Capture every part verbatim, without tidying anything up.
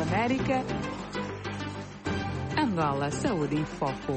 da América, Angola Saúde em Foco.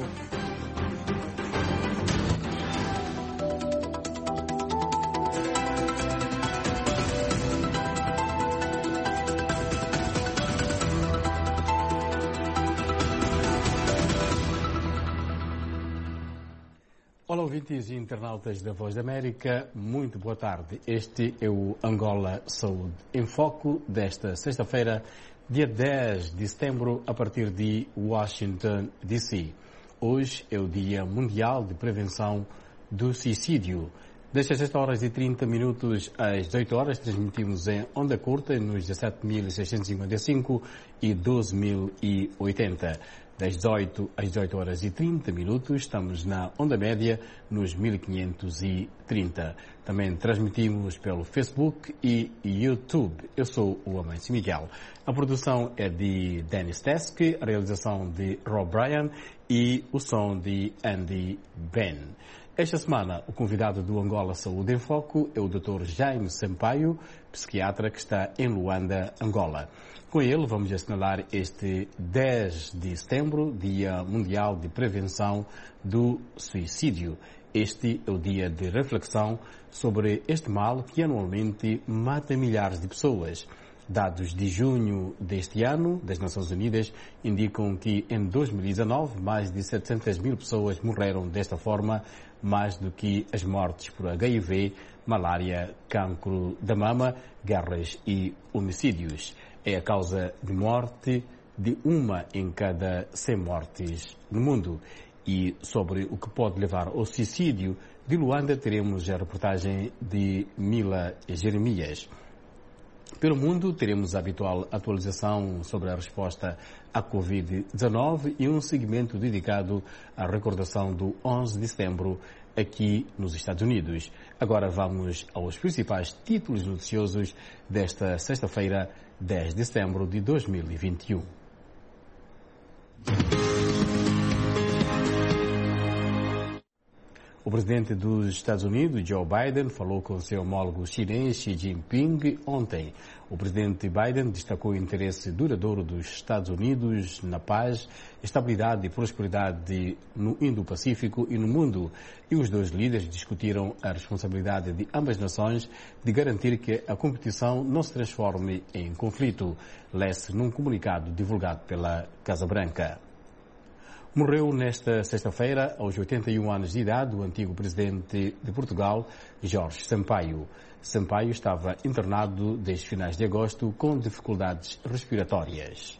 Olá, ouvintes e internautas da Voz da América, muito boa tarde. Este é o Angola Saúde em Foco desta sexta-feira, dia dez de setembro, a partir de Washington, D C. Hoje é o Dia Mundial de Prevenção do Suicídio. Das dezessete horas e trinta minutos às dezoito horas, transmitimos em onda curta nos dezassete mil seiscentos e cinquenta e cinco e doze mil e oitenta. Das dezoito às dezoito horas e trinta minutos, estamos na onda média nos mil quinhentos e trinta. Também transmitimos pelo Facebook e YouTube. Eu sou o Amâncio Miguel. A produção é de Dennis Tesk, a realização de Rob Bryan e o som de Andy Ben. Esta semana, o convidado do Angola Saúde em Foco é o doutor Jaime Sampaio, psiquiatra que está em Luanda, Angola. Com ele, vamos assinalar este dez de setembro, Dia Mundial de Prevenção do Suicídio. Este é o dia de reflexão sobre este mal que anualmente mata milhares de pessoas. Dados de junho deste ano, das Nações Unidas, indicam que em dois mil e dezanove, mais de setecentas mil pessoas morreram desta forma, mais do que as mortes por H I V, malária, cancro da mama, guerras e homicídios. É a causa de morte de uma em cada cem mortes no mundo. E sobre o que pode levar ao suicídio de Luanda, teremos a reportagem de Mila Jeremias. Pelo mundo, teremos a habitual atualização sobre a resposta à covid dezanove e um segmento dedicado à recordação do onze de setembro aqui nos Estados Unidos. Agora vamos aos principais títulos noticiosos desta sexta-feira, dez de setembro de dois mil e vinte e um. O presidente dos Estados Unidos, Joe Biden, falou com seu homólogo chinês Xi Jinping ontem. O presidente Biden destacou o interesse duradouro dos Estados Unidos na paz, estabilidade e prosperidade no Indo-Pacífico e no mundo. E os dois líderes discutiram a responsabilidade de ambas nações de garantir que a competição não se transforme em conflito, lê-se num comunicado divulgado pela Casa Branca. Morreu nesta sexta-feira, aos oitenta e um anos de idade, o antigo presidente de Portugal, Jorge Sampaio. Sampaio estava internado desde finais de agosto com dificuldades respiratórias.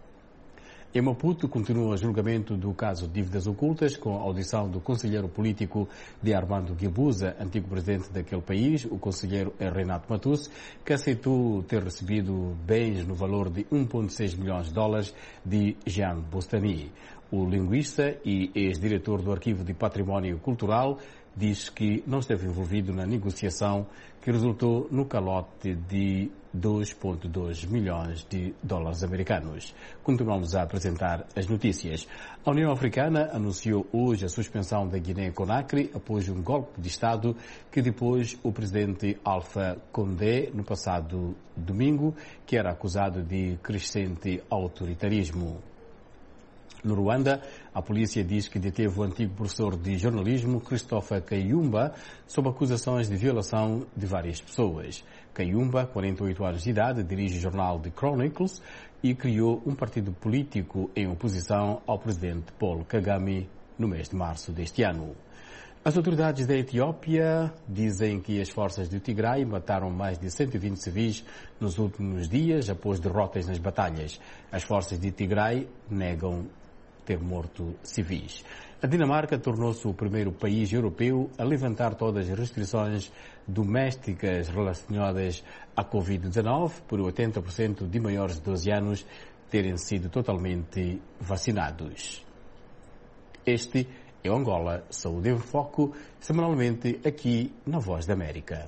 Em Maputo, continua o julgamento do caso de dívidas ocultas, com a audição do conselheiro político de Armando Guebuza, antigo presidente daquele país, o conselheiro Renato Matus, que aceitou ter recebido bens no valor de um vírgula seis milhões de dólares de Jean Bostani. O linguista e ex-diretor do Arquivo de Património Cultural diz que não esteve envolvido na negociação que resultou no calote de dois vírgula dois milhões de dólares americanos. Continuamos a apresentar as notícias. A União Africana anunciou hoje a suspensão da Guiné-Conakry após um golpe de Estado que depois o presidente Alpha Condé, no passado domingo, que era acusado de crescente autoritarismo. No Ruanda, a polícia diz que deteve o antigo professor de jornalismo Christopher Kayumba sob acusações de violação de várias pessoas. Kayumba, quarenta e oito anos de idade, dirige o jornal The Chronicles e criou um partido político em oposição ao presidente Paul Kagame no mês de março deste ano. As autoridades da Etiópia dizem que as forças do Tigray mataram mais de cento e vinte civis nos últimos dias após derrotas nas batalhas. As forças de Tigray negam ter morto civis. A Dinamarca tornou-se o primeiro país europeu a levantar todas as restrições domésticas relacionadas à covid dezanove, por oitenta por cento de maiores de doze anos terem sido totalmente vacinados. Este é o Angola Saúde em Foco, semanalmente aqui na Voz da América.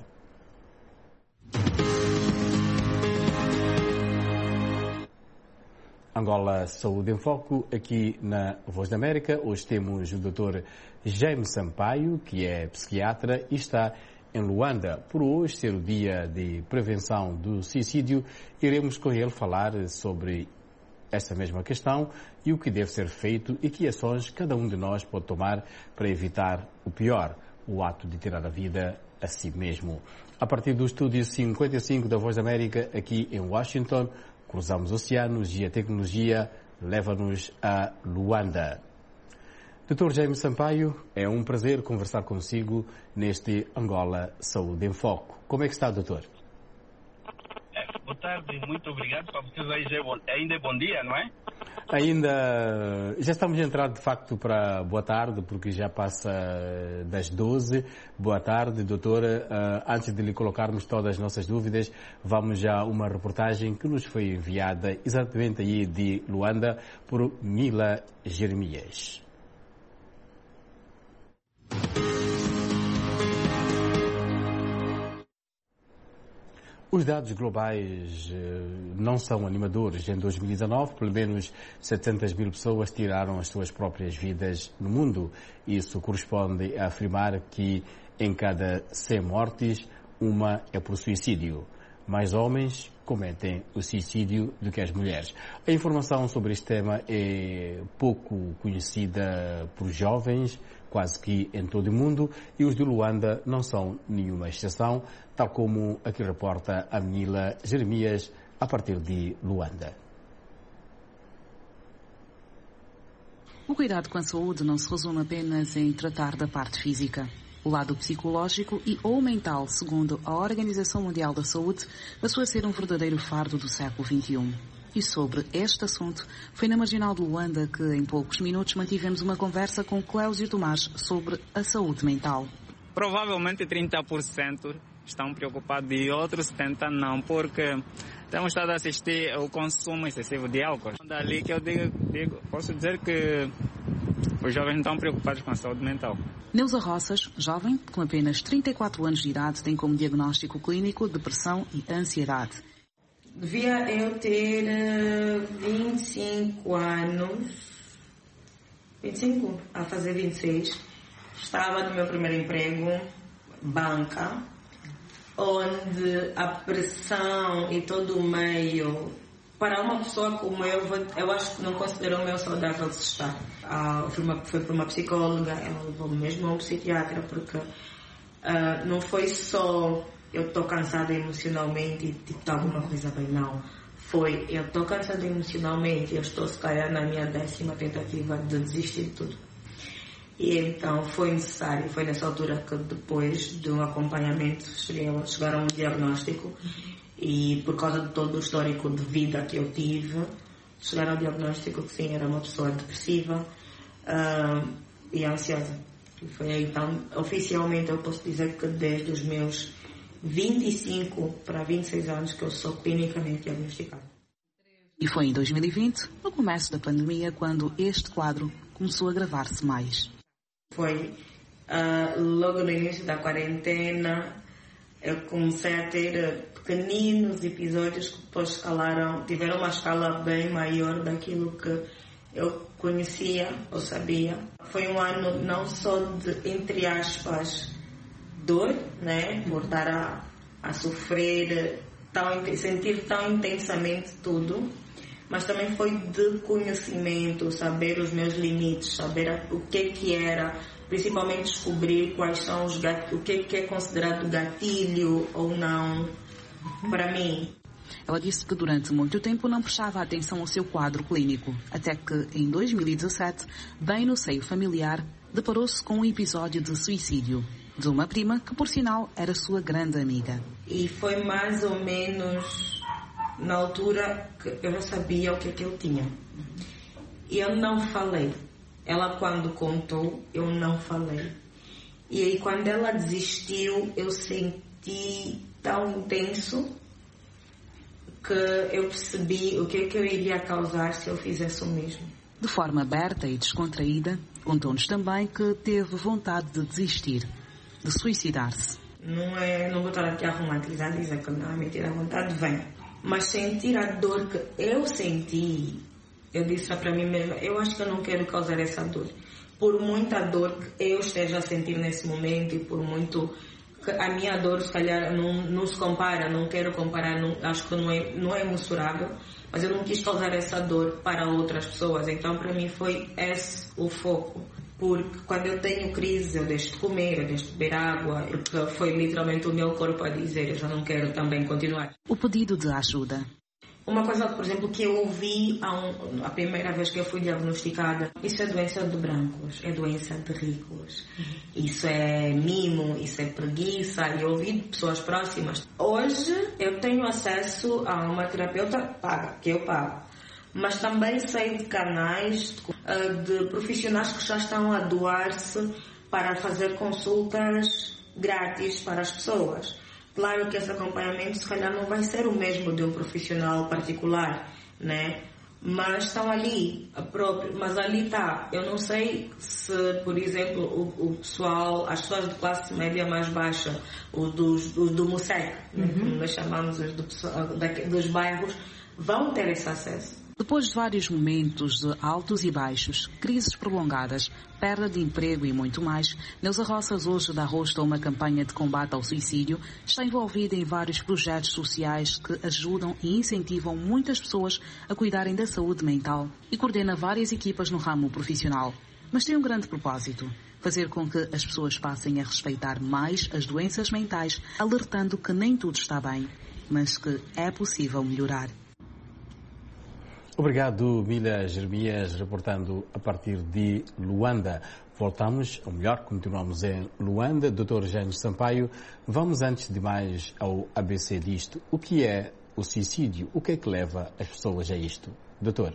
Angola Saúde em Foco, aqui na Voz da América. Hoje temos o doutor Jaime Sampaio, que é psiquiatra e está em Luanda. Por hoje ser o dia de prevenção do suicídio, iremos com ele falar sobre essa mesma questão e o que deve ser feito e que ações cada um de nós pode tomar para evitar o pior, o ato de tirar a vida a si mesmo. A partir do estúdio cinquenta e cinco da Voz da América, aqui em Washington, cruzamos oceanos e a tecnologia leva-nos a Luanda. doutor Jaime Sampaio, é um prazer conversar consigo neste Angola Saúde em Foco. Como é que está, doutor? Boa tarde, muito obrigado. Para vocês aí já é bom, ainda é bom dia, não é? Ainda, já estamos a entrar de facto para boa tarde, porque já passa das doze. Boa tarde, doutora. Antes de lhe colocarmos todas as nossas dúvidas, vamos já a uma reportagem que nos foi enviada exatamente aí de Luanda por Mila Jeremias. Os dados globais não são animadores. Em dois mil e dezanove, pelo menos setecentas mil pessoas tiraram as suas próprias vidas no mundo. Isso corresponde a afirmar que em cada cem mortes, uma é por suicídio. Mais homens cometem o suicídio do que as mulheres. A informação sobre este tema é pouco conhecida por jovens, quase que em todo o mundo, e os de Luanda não são nenhuma exceção, tal como aqui reporta a Mila Jeremias, a partir de Luanda. O cuidado com a saúde não se resume apenas em tratar da parte física. O lado psicológico e ou mental, segundo a Organização Mundial da Saúde, passou a ser um verdadeiro fardo do século vinte e um. E sobre este assunto, foi na Marginal de Luanda que, em poucos minutos, mantivemos uma conversa com Cléusio Tomás sobre a saúde mental. Provavelmente trinta por cento estão preocupados e outros setenta por cento não, porque temos estado a assistir ao consumo excessivo de álcool. Dali que eu digo, digo, posso dizer que os jovens não estão preocupados com a saúde mental. Neuza Roças, jovem, com apenas trinta e quatro anos de idade, tem como diagnóstico clínico depressão e ansiedade. Devia eu ter uh, vinte e cinco anos, vinte e cinco, a fazer vinte e seis. Estava no meu primeiro emprego, banca, onde a pressão e todo o meio, para uma pessoa como eu, eu acho que não considero o meu saudável de estar. Ah, foi, uma, foi para uma psicóloga, ela levou-me mesmo a um psiquiatra, porque uh, não foi só eu estou cansada emocionalmente e tipo, está alguma coisa bem, não. Foi, eu estou cansada emocionalmente, eu estou se calhar na minha décima tentativa de desistir de tudo. E então foi necessário, foi nessa altura que depois de um acompanhamento chegaram a um diagnóstico e por causa de todo o histórico de vida que eu tive, chegaram ao diagnóstico que sim, era uma pessoa depressiva uh, e ansiosa. E foi aí, então, oficialmente eu posso dizer que desde os meus vinte e cinco para vinte e seis anos que eu sou clinicamente diagnosticada. E foi em dois mil e vinte, no começo da pandemia, quando este quadro começou a agravar-se mais. Foi uh, logo no início da quarentena, eu comecei a ter pequeninos episódios que depois escalaram, tiveram uma escala bem maior daquilo que eu conhecia ou sabia. Foi um ano não só de, entre aspas, dor, né, por estar a, a sofrer, tão, sentir tão intensamente tudo, mas também foi de conhecimento, saber os meus limites, saber o que que era, principalmente descobrir quais são os gatilhos, o que que é considerado gatilho ou não para mim. Ela disse que durante muito tempo não prestava atenção ao seu quadro clínico, até que em dois mil e dezassete, bem no seio familiar, deparou-se com um episódio de suicídio de uma prima que, por sinal, era sua grande amiga. E foi mais ou menos na altura que eu já sabia o que é que eu tinha. E eu não falei. Ela, quando contou, eu não falei. E aí, quando ela desistiu, eu senti tão intenso que eu percebi o que é que eu iria causar se eu fizesse o mesmo. De forma aberta e descontraída, contou-nos também que teve vontade de desistir, de suicidar-se. Não é, não vou estar aqui a romantizar, dizer que não é mentira, a vontade vem. Mas sentir a dor que eu senti, eu disse para mim mesma, eu acho que eu não quero causar essa dor. Por muita dor que eu esteja a sentir nesse momento e por muito que a minha dor, se calhar, não, não se compara, não quero comparar, não, acho que não é, não é mensurável, mas eu não quis causar essa dor para outras pessoas. Então, para mim, foi esse o foco. Porque quando eu tenho crise, eu deixo de comer, eu deixo de beber água, porque foi literalmente o meu corpo a dizer, eu já não quero também continuar. O pedido de ajuda. Uma coisa, por exemplo, que eu ouvi a, um, a primeira vez que eu fui diagnosticada, isso é doença de brancos, é doença de ricos. Isso é mimo, isso é preguiça, e eu ouvi de pessoas próximas. Hoje eu tenho acesso a uma terapeuta paga, que eu pago. Mas também sei de canais de, de profissionais que já estão a doar-se para fazer consultas grátis para as pessoas. Claro que esse acompanhamento se calhar não vai ser o mesmo de um profissional particular, né? Mas estão ali, a própria, mas ali está. Eu não sei se, por exemplo, o, o pessoal, as pessoas de classe média mais baixa, o dos, do, do MUSEC, né? Como nós chamamos os do, da, dos bairros, vão ter esse acesso. Depois de vários momentos de altos e baixos, crises prolongadas, perda de emprego e muito mais, Neuza Roças hoje dá rosto a uma campanha de combate ao suicídio, está envolvida em vários projetos sociais que ajudam e incentivam muitas pessoas a cuidarem da saúde mental e coordena várias equipas no ramo profissional. Mas tem um grande propósito: fazer com que as pessoas passem a respeitar mais as doenças mentais, alertando que nem tudo está bem, mas que é possível melhorar. Obrigado, Mila Jeremias, reportando a partir de Luanda. Voltamos, ou melhor, continuamos em Luanda. doutor Jânio Sampaio, vamos antes de mais ao A B C disto. O que é o suicídio? O que é que leva as pessoas a isto? Doutor.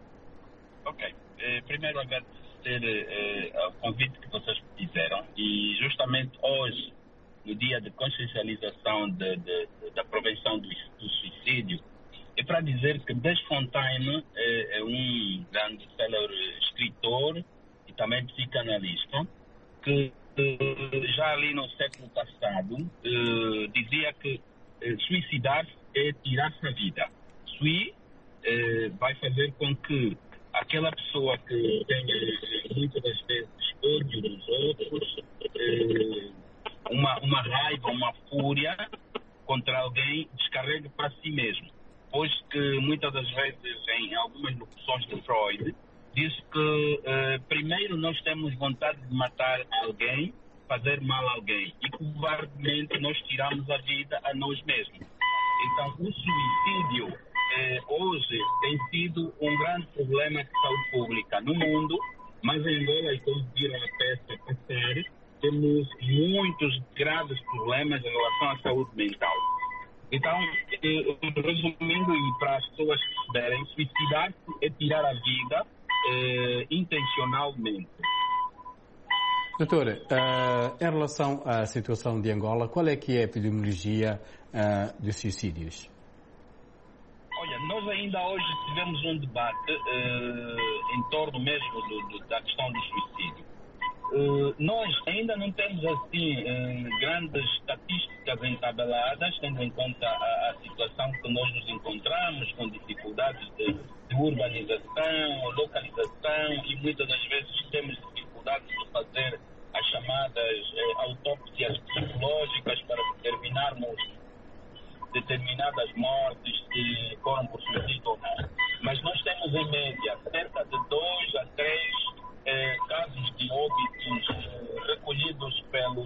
Ok. Eh, primeiro agradecer eh, o convite que vocês fizeram e justamente hoje, no dia de consciencialização de, de, de, da prevenção do, do suicídio, é para dizer que Desfontaine é, é um grande célebre escritor e também psicanalista que eh, já ali no século passado eh, dizia que eh, suicidar-se é tirar-se a vida. Sui eh, vai fazer com que aquela pessoa que tem muitas das vezes ódio dos outros, eh, uma, uma raiva, uma fúria contra alguém, descarregue para si mesmo. Pois que muitas das vezes, em algumas locuções de Freud, diz que eh, primeiro nós temos vontade de matar alguém, fazer mal a alguém, e covardemente nós tiramos a vida a nós mesmos. Então, o suicídio eh, hoje tem sido um grande problema de saúde pública no mundo, mas em Angola, e todos viram a peça passar, temos muitos graves problemas em relação à saúde mental. Então, resumindo, e para as pessoas que puderem, suicidar-se é tirar a vida eh, intencionalmente. Doutor, uh, em relação à situação de Angola, qual é que é a epidemiologia uh, dos suicídios? Olha, nós ainda hoje tivemos um debate uh, em torno mesmo do, do, da questão do suicídio. Uh, nós ainda não temos assim uh, grandes estatísticas entabeladas, tendo em conta a, a situação que nós nos encontramos, com dificuldades de, de urbanização, localização, e muitas das vezes temos dificuldades de fazer as chamadas eh, autópsias psicológicas para determinarmos determinadas mortes se foram por suicídio ou não. Mas nós temos em média cerca de dois a três Eh, casos de óbitos eh, recolhidos pelos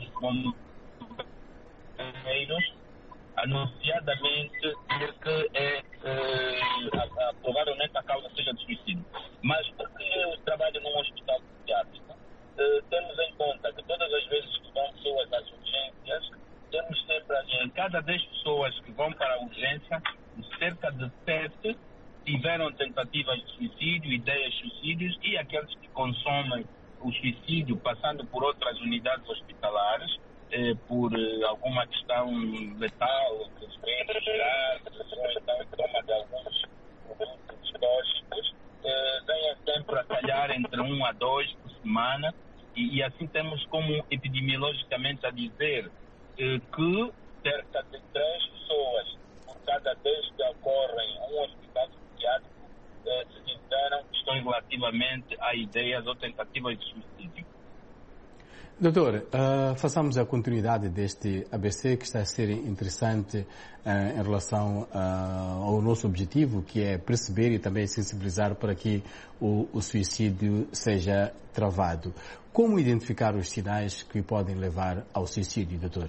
bombeiros, anunciadamente que é eh, a, a, provavelmente a causa seja de suicídio. Mas porque eu trabalho num hospital psiquiátrico, eh, temos em conta que todas as vezes que vão pessoas às urgências, temos sempre ali, em cada dez pessoas que vão para a urgência, cerca de sete tiveram tentativas de suicídio, ideias de suicídios, e aqueles que consomem o suicídio passando por outras unidades hospitalares, eh, por eh, alguma questão letal, que se vem a gerar, então toma de alguns produtos tóxicos, eh, ganha sempre a calhar entre um a dois por semana, e, e assim temos como epidemiologicamente a dizer eh, que cerca de três pessoas por cada dez que ocorrem em um hospital psiquiátrico eh, se tiveram questões relativamente a ideias ou tentativas de suicídio. Doutor, uh, façamos a continuidade deste A B C que está a ser interessante uh, em relação uh, ao nosso objetivo, que é perceber e também sensibilizar para que o, o suicídio seja travado. Como identificar os sinais que podem levar ao suicídio, doutor?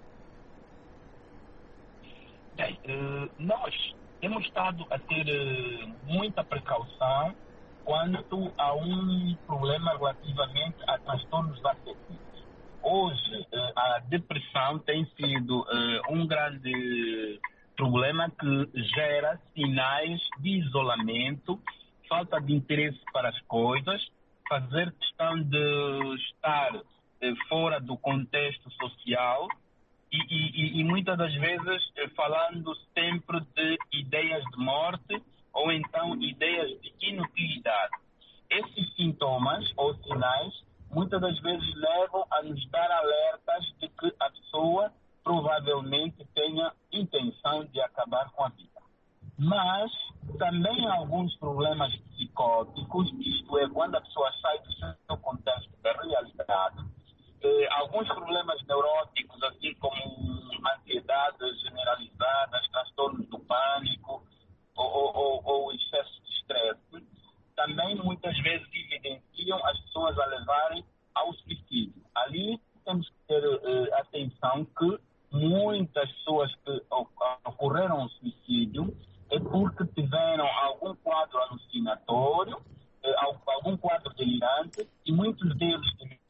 Bem, uh, nós temos estado a ter uh, muita precaução quanto a um problema relativamente a transtornos afetivos. Hoje, a depressão tem sido um grande problema que gera sinais de isolamento, falta de interesse para as coisas, fazer questão de estar fora do contexto social e, e, e muitas das vezes falando sempre de ideias de morte ou então ideias de inutilidade. Esses sintomas ou sinais muitas das vezes levam a nos dar alertas de que a pessoa provavelmente tenha intenção de acabar com a vida. Mas também há alguns problemas psicóticos, isto é, quando a pessoa sai do seu contexto da realidade, eh, alguns problemas neuróticos, assim como ansiedades generalizadas, transtornos do pânico, Ou, ou, ou excesso de estresse, também muitas vezes evidenciam as pessoas a levarem ao suicídio. Ali temos que ter uh, atenção que muitas pessoas que ocorreram ao suicídio é porque tiveram algum quadro alucinatório, uh, algum quadro delirante, e muitos deles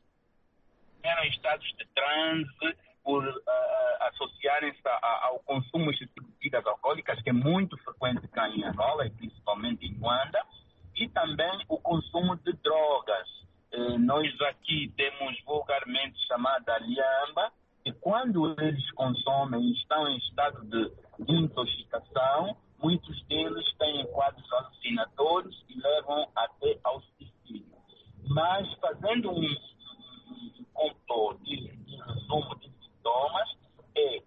tiveram estados de transe, por uh, associarem-se ao consumo excessivo de bebidas alcoólicas, que é muito frequente cá em Angola, e principalmente em Luanda, e também o consumo de drogas. Uh, nós aqui temos vulgarmente chamada liamba, e quando eles consomem e estão em estado de, de intoxicação, muitos deles têm quadros alucinatórios e levam até ao suicídio. Mas fazendo um, um complô de, de resumo de sintomas, é...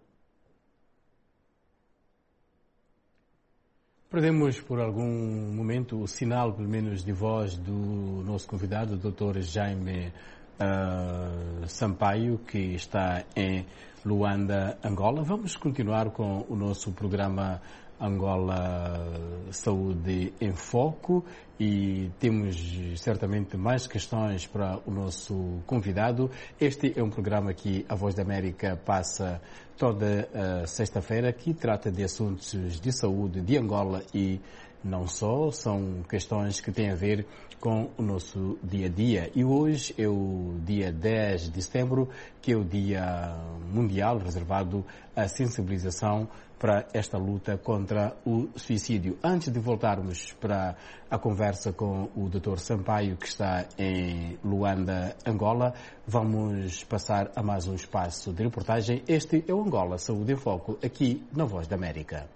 Perdemos por algum momento o sinal, pelo menos, de voz do nosso convidado, o doutor Jaime uh, Sampaio, que está em Luanda, Angola. Vamos continuar com o nosso programa Angola Saúde em Foco e temos certamente mais questões para o nosso convidado. Este é um programa que a Voz da América passa toda uh, sexta-feira, que trata de assuntos de saúde de Angola e não só, são questões que têm a ver com o nosso dia a dia. E hoje é o dia dez de setembro, que é o Dia Mundial reservado à sensibilização para esta luta contra o suicídio. Antes de voltarmos para a conversa com o doutor Sampaio, que está em Luanda, Angola, vamos passar a mais um espaço de reportagem. Este é o Angola Saúde em Foco, aqui na Voz da América.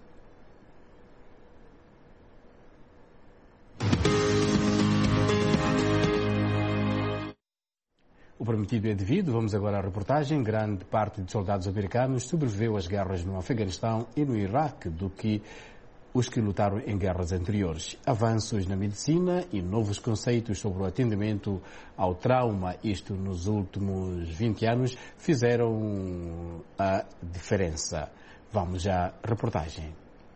O prometido é devido. Vamos agora à reportagem. Grande parte de soldados americanos sobreviveu às guerras no Afeganistão e no Iraque do que os que lutaram em guerras anteriores. Avanços na medicina e novos conceitos sobre o atendimento ao trauma, isto nos últimos vinte anos, fizeram a diferença. Vamos à reportagem.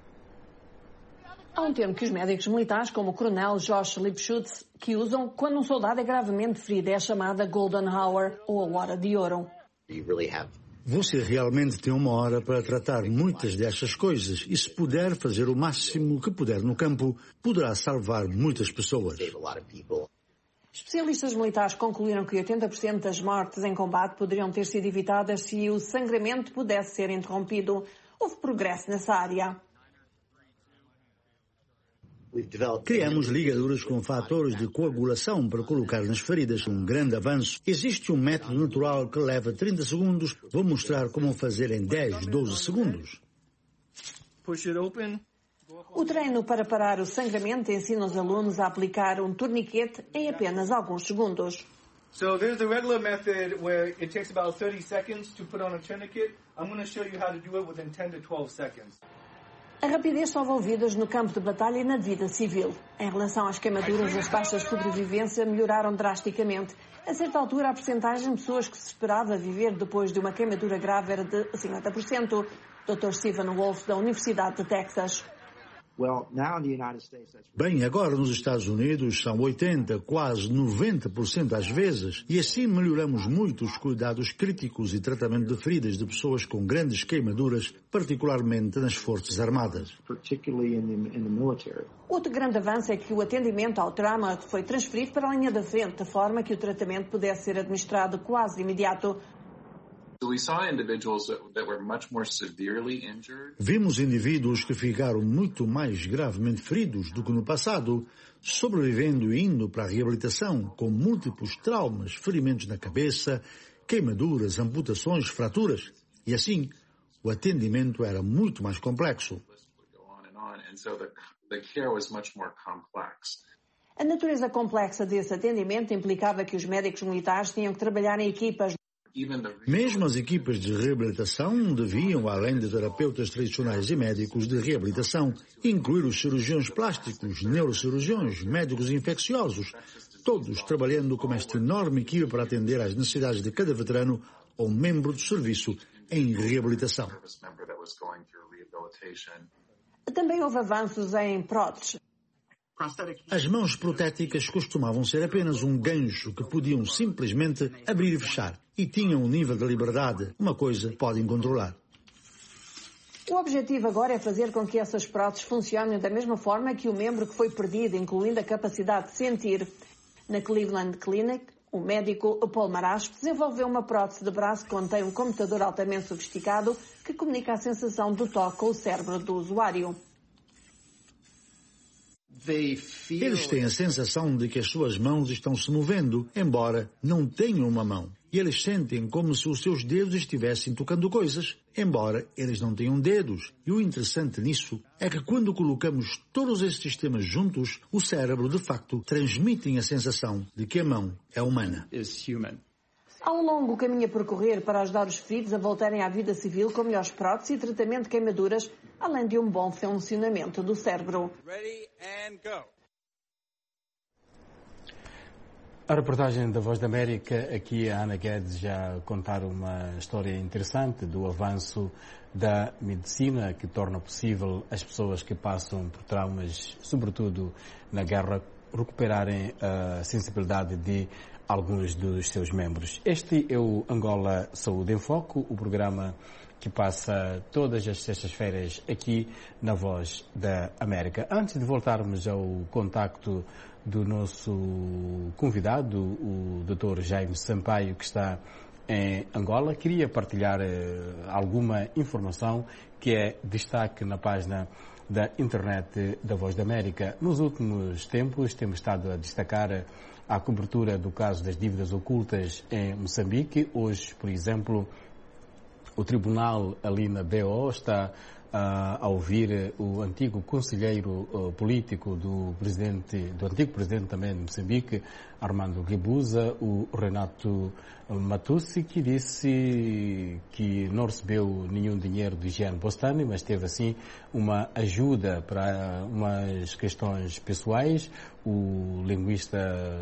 Há um termo que os médicos militares, como o coronel Josh Lipschutz, que usam quando um soldado é gravemente ferido, é a chamada Golden Hour, ou a hora de ouro. Você realmente tem uma hora para tratar muitas destas coisas e se puder fazer o máximo que puder no campo, poderá salvar muitas pessoas. Especialistas militares concluíram que oitenta por cento das mortes em combate poderiam ter sido evitadas se o sangramento pudesse ser interrompido. Houve progresso nessa área. Criamos ligaduras com fatores de coagulação para colocar nas feridas. Um grande avanço. Existe um método natural que leva trinta segundos. Vou mostrar como fazer em dez, doze segundos. O treino para parar o sangramento ensina os alunos a aplicar um torniquete em apenas alguns segundos. So there's a regular method where it takes about thirty seconds to put on a tourniquet. I'm going to show you how to do it within ten to twelve seconds. A rapidez salva ouvidas no campo de batalha e na vida civil. Em relação às queimaduras, as taxas de sobrevivência melhoraram drasticamente. A certa altura, a percentagem de pessoas que se esperava viver depois de uma queimadura grave era de cinquenta por cento. doutor Stephen Wolf, da Universidade de Texas. Bem, agora nos Estados Unidos são oitenta, quase noventa por cento às vezes, e assim melhoramos muito os cuidados críticos e tratamento de feridas de pessoas com grandes queimaduras, particularmente nas Forças Armadas. Outro grande avanço é que o atendimento ao trauma foi transferido para a linha da frente, de forma que o tratamento pudesse ser administrado quase de imediato. Vimos indivíduos que ficaram muito mais gravemente feridos do que no passado, sobrevivendo e indo para a reabilitação com múltiplos traumas, ferimentos na cabeça, queimaduras, amputações, fraturas. E assim, o atendimento era muito mais complexo. A natureza complexa desse atendimento implicava que os médicos militares tinham que trabalhar em equipas. Mesmo as equipas de reabilitação deviam, além de terapeutas tradicionais e médicos de reabilitação, incluir os cirurgiões plásticos, neurocirurgiões, médicos infecciosos, todos trabalhando com esta enorme equipe para atender às necessidades de cada veterano ou membro do serviço em reabilitação. Também houve avanços em próteses. As mãos protéticas costumavam ser apenas um gancho que podiam simplesmente abrir e fechar e tinham um nível de liberdade, uma coisa que podem controlar. O objetivo agora é fazer com que essas próteses funcionem da mesma forma que o membro que foi perdido, incluindo a capacidade de sentir. Na Cleveland Clinic, o médico Paul Marash desenvolveu uma prótese de braço que contém um computador altamente sofisticado que comunica a sensação do toque com o cérebro do usuário. Eles têm a sensação de que as suas mãos estão se movendo, embora não tenham uma mão. E eles sentem como se os seus dedos estivessem tocando coisas, embora eles não tenham dedos. E o interessante nisso é que quando colocamos todos esses sistemas juntos, o cérebro, de facto, transmite a sensação de que a mão é humana. Há um longo caminho a percorrer para ajudar os feridos a voltarem à vida civil com melhores próteses e tratamento de queimaduras, além de um bom funcionamento do cérebro. A reportagem da Voz da América, aqui a Ana Guedes já contar uma história interessante do avanço da medicina que torna possível as pessoas que passam por traumas, sobretudo na guerra, recuperarem a sensibilidade de alguns dos seus membros. Este é o Angola Saúde em Foco, o programa que passa todas as sextas-feiras aqui na Voz da América. Antes de voltarmos ao contacto do nosso convidado, o doutor Jaime Sampaio, que está em Angola, queria partilhar uh, alguma informação que é destaque na página da internet da Voz da América. Nos últimos tempos temos estado a destacar a cobertura do caso das dívidas ocultas em Moçambique. Hoje, por exemplo, o tribunal ali na B O está uh, a ouvir o antigo conselheiro uh, político do presidente, do antigo presidente também de Moçambique, Armando Guebuza, o Renato Matussi, que disse que não recebeu nenhum dinheiro do Jean Bostani, mas teve assim uma ajuda para umas questões pessoais. O linguista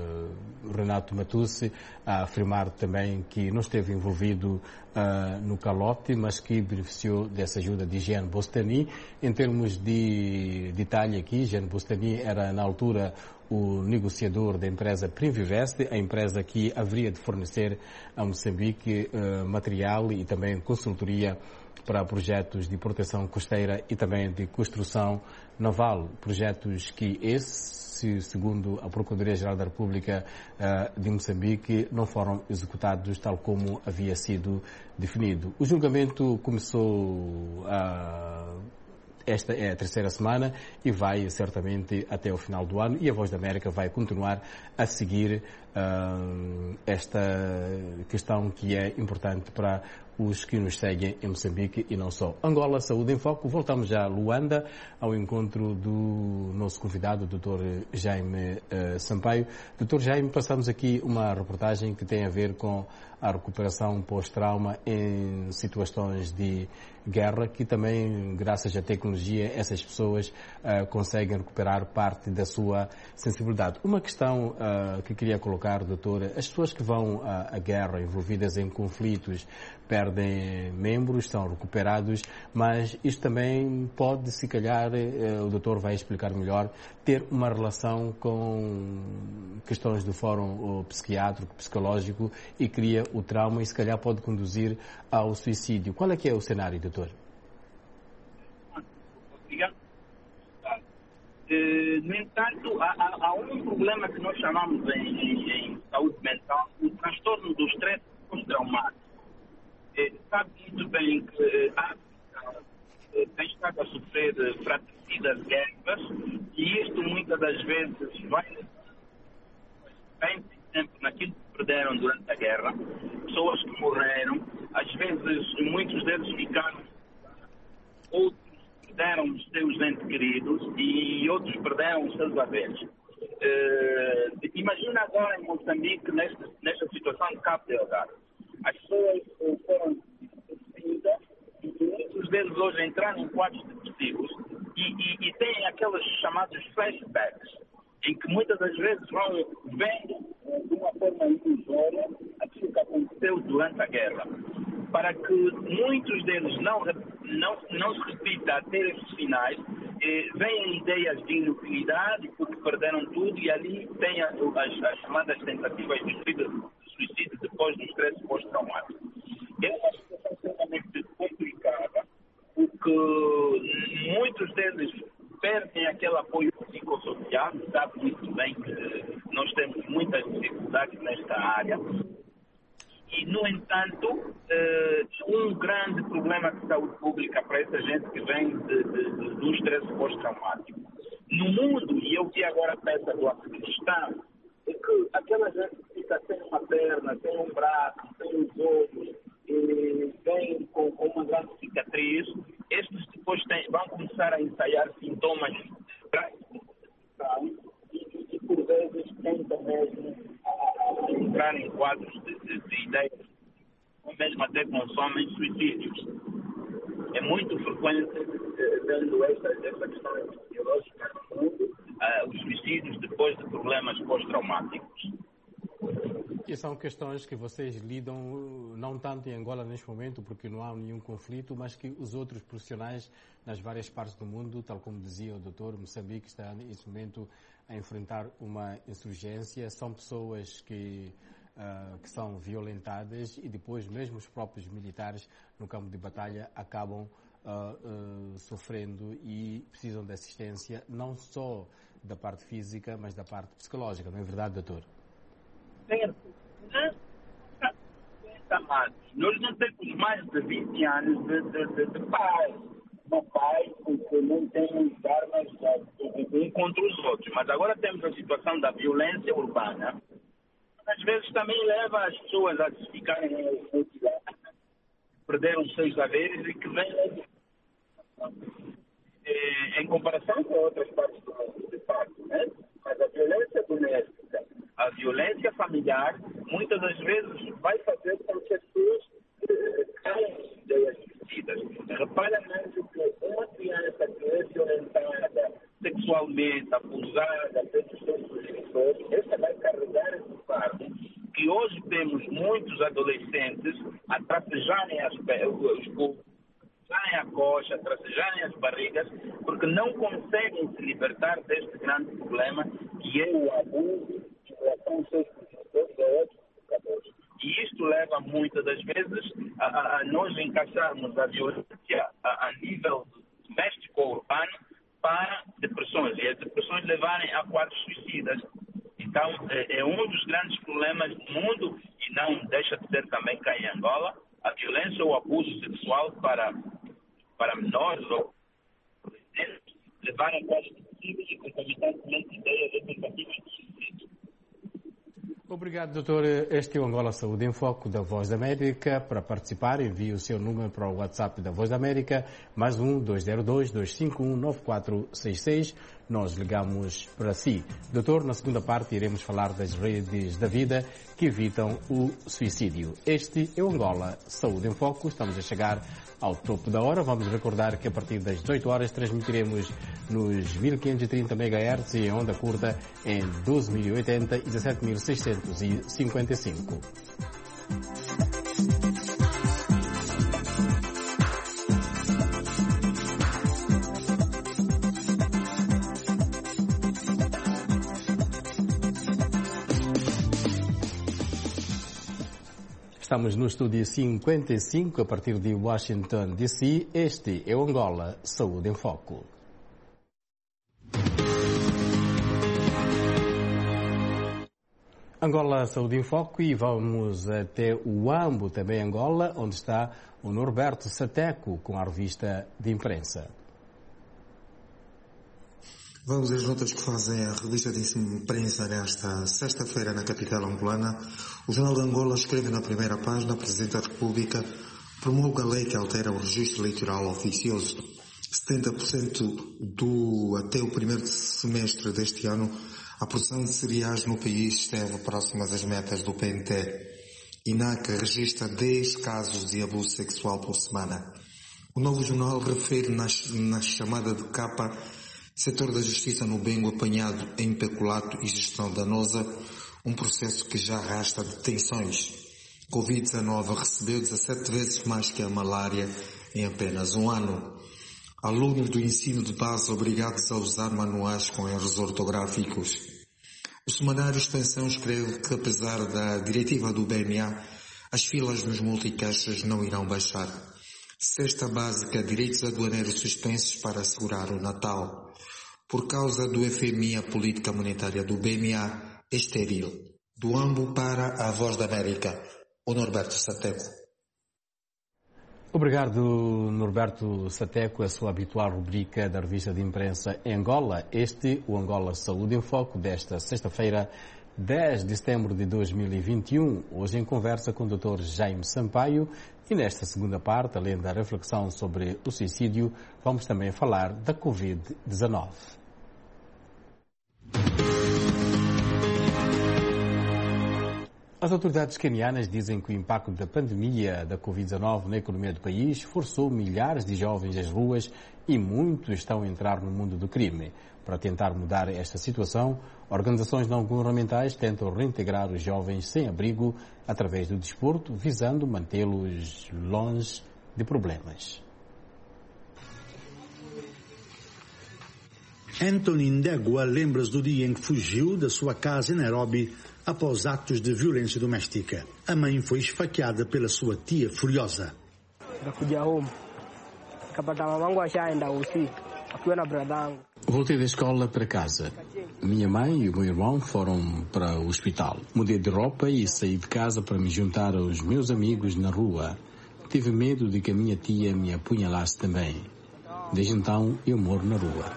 Renato Matussi a afirmar também que não esteve envolvido uh, no calote, mas que beneficiou dessa ajuda de Jean Bostani. Em termos de detalhe aqui, Jean Bostani era na altura o negociador da empresa Primvivest, a empresa que haveria de fornecer a Moçambique uh, material e também consultoria para projetos de proteção costeira e também de construção naval. Projetos que esse, segundo a Procuradoria-Geral da República uh, de Moçambique, não foram executados tal como havia sido definido. O julgamento começou a... Esta é a terceira semana e vai certamente até o final do ano, e a Voz da América vai continuar a seguir uh, esta questão que é importante para os que nos seguem em Moçambique e não só. Angola, Saúde em Foco. Voltamos já a Luanda, ao encontro do nosso convidado, o doutor Jaime uh, Sampaio. doutor Jaime, passamos aqui uma reportagem que tem a ver com a recuperação pós-trauma em situações de guerra, que também, graças à tecnologia, essas pessoas uh, conseguem recuperar parte da sua sensibilidade. Uma questão uh, que queria colocar, doutor, as pessoas que vão uh, à guerra, envolvidas em conflitos, perdem membros, são recuperados, mas isto também pode, se calhar, uh, o doutor vai explicar melhor, ter uma relação com questões do fórum uh, psiquiátrico, psicológico, e cria o trauma e, se calhar, pode conduzir ao suicídio. Qual é que é o cenário, doutor? Obrigado. Uh, no entanto, há, há, há um problema que nós chamamos em, em, em saúde mental, o transtorno do estresse pós-traumático. Uh, sabe muito bem que uh, a África uh, tem estado a sofrer uh, fratricidas guerras, e isto muitas das vezes vai bem tempo naquilo que perderam durante a guerra, pessoas que morreram, às vezes muitos deles ficaram, outros perderam os seus entes queridos e outros perderam os seus haveres. Uh, imagina agora em Moçambique, nesta, nesta situação de Cabo Delgado. As pessoas foram deprimidas e muitos deles hoje entraram em quadros depressivos e, e, e têm aqueles chamados flashbacks, em que muitas das vezes vão vendo de uma forma ilusória aquilo que aconteceu durante a guerra. Para que muitos deles não, não, não se repita a ter esses sinais, eh, vêm ideias de inutilidade, porque perderam tudo, e ali tem as, as chamadas tentativas de suicídio depois do estresse pós-traumático. É uma situação extremamente complicada, porque muitos deles perdem aquele apoio psicossocial, sabe muito bem que nós temos muitas dificuldades nesta área. E, no entanto, um grande problema de saúde pública para essa gente que vem de, de, de, do estresse pós-traumático. No mundo, e eu vi agora a peça do Afeganistão, é que aquela gente que fica sem uma perna, sem um braço, sem os olhos, e vem com, com uma grande cicatriz, estes depois têm, vão começar a ensaiar sintomas e, e por vezes tentam mesmo a entrar em quadros de, de, de ideias, ou mesmo até consomem suicídios. É muito frequente, vendo essa, essa questão epidemiológica no mundo, uh, os suicídios depois de problemas pós-traumáticos. E são questões que vocês lidam não tanto em Angola neste momento, porque não há nenhum conflito, mas que os outros profissionais nas várias partes do mundo, tal como dizia o doutor, Moçambique está neste momento a enfrentar uma insurgência, são pessoas que, uh, que são violentadas e depois mesmo os próprios militares no campo de batalha acabam uh, uh, sofrendo e precisam de assistência não só da parte física, mas da parte psicológica, não é verdade, doutor? Certo. Nós não temos mais de vinte anos de, de, de, de paz. Uma paz porque não temos armas um contra os outros. Mas agora temos a situação da violência urbana. Às vezes também leva as pessoas a se ficarem perderam os seus haveres e que vem é, em comparação com outras partes do mundo, de fato, né? Mas a violência doméstica, a violência familiar, muitas das vezes vai fazer com que as pessoas caiam em ideias suicidas. Repara mesmo que uma criança que é violentada sexualmente, abusada pelos seus progenitores, essa vai carregar esse fardo que hoje temos muitos adolescentes a tracejarem as, os pulsos, tracejarem a coxa, tracejarem as barrigas, porque não conseguem se libertar deste grande problema que é o abuso em relação aos seus progenitores e outros educadores. E isto leva muitas das vezes a, a, a nós encaixarmos a violência a, a nível doméstico ou urbano para depressões, e as depressões levarem a quadros suicidas. Então, é, é um dos grandes problemas do mundo, e não deixa de ser também cá em Angola, a violência ou abuso sexual para, para menores ou adolescentes levarem a quadros suicidas e concomitantemente ideias e tentativas de suicídio. Obrigado, doutor. Este é o Angola Saúde em Foco da Voz da América. Para participar, envie o seu número para o WhatsApp da Voz da América, mais um dois zero dois, dois cinco um, nove quatro seis seis. Nós ligamos para si. Doutor, na segunda parte iremos falar das redes da vida que evitam o suicídio. Este é o Angola Saúde em Foco. Estamos a chegar ao topo da hora. Vamos recordar que a partir das dezoito horas transmitiremos nos mil quinhentos e trinta megahertz e em onda curta em doze mil e oitenta e dezassete mil seiscentos e cinquenta e cinco. Estamos no estúdio cinquenta e cinco, a partir de Washington, D C. Este é o Angola Saúde em Foco. Angola Saúde em Foco e vamos até o Ambo, também Angola, onde está o Norberto Sateco com a revista de imprensa. Vamos às notas que fazem a revista de imprensa nesta sexta-feira na capital angolana. O Jornal de Angola escreve na primeira página: Presidente da República promulga a lei que altera o registro eleitoral oficioso. setenta por cento do, até o primeiro semestre deste ano, a produção de cereais no país esteve próxima das metas do P N T. INAC registra dez casos de abuso sexual por semana. O Novo Jornal refere na, na chamada de capa: Setor da Justiça no Bengo apanhado em peculato e gestão danosa, um processo que já arrasta detenções. covid dezenove recebeu dezassete vezes mais que a malária em apenas um ano. Alunos do ensino de base obrigados a usar manuais com erros ortográficos. O semanário Extensão escreve que, apesar da diretiva do B N A, as filas nos multicaixas não irão baixar. Cesta básica, direitos aduaneiros suspensos para assegurar o Natal. Por causa do F M I, a política monetária do B N A é estéril. Do Ambo para a Voz da América, o Norberto Sateco. Obrigado, Norberto Sateco, a sua habitual rubrica da revista de imprensa em Angola. Este, o Angola Saúde em Foco, desta sexta-feira, dez de setembro de dois mil e vinte e um. Hoje em conversa com o doutor Jaime Sampaio. E nesta segunda parte, além da reflexão sobre o suicídio, vamos também falar da covid dezenove. As autoridades quenianas dizem que o impacto da pandemia da covid dezenove na economia do país forçou milhares de jovens às ruas e muitos estão a entrar no mundo do crime. Para tentar mudar esta situação, organizações não governamentais tentam reintegrar os jovens sem abrigo através do desporto, visando mantê-los longe de problemas. Anthony Ndegwa lembra-se do dia em que fugiu da sua casa em Nairobi após atos de violência doméstica. A mãe foi esfaqueada pela sua tia furiosa. Voltei da escola para casa. Minha mãe e o meu irmão foram para o hospital. Mudei de roupa e saí de casa para me juntar aos meus amigos na rua. Tive medo de que a minha tia me apunhalasse também. Desde então eu moro na rua.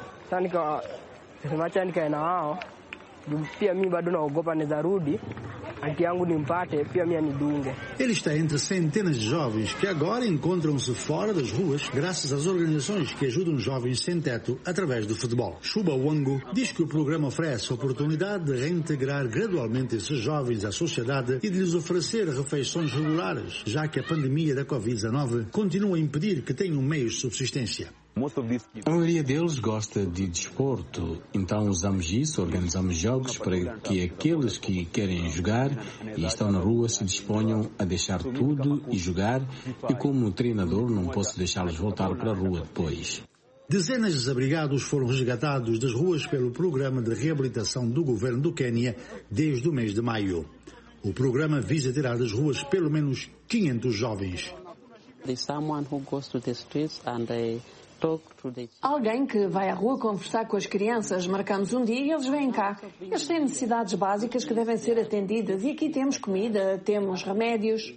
Ele está entre centenas de jovens que agora encontram-se fora das ruas graças às organizações que ajudam jovens sem teto através do futebol. Chuba Wango diz que o programa oferece a oportunidade de reintegrar gradualmente esses jovens à sociedade e de lhes oferecer refeições regulares, já que a pandemia da covid dezenove continua a impedir que tenham meios de subsistência. A maioria deles gosta de desporto, então usamos isso, organizamos jogos para que aqueles que querem jogar e estão na rua se disponham a deixar tudo e jogar, e como treinador não posso deixá-los voltar para a rua depois. Dezenas de desabrigados foram resgatados das ruas pelo programa de reabilitação do governo do Quênia desde o mês de maio. O programa visa tirar das ruas pelo menos quinhentos jovens. Alguém que vai à rua conversar com as crianças, marcamos um dia e eles vêm cá. Eles têm necessidades básicas que devem ser atendidas e aqui temos comida, temos remédios.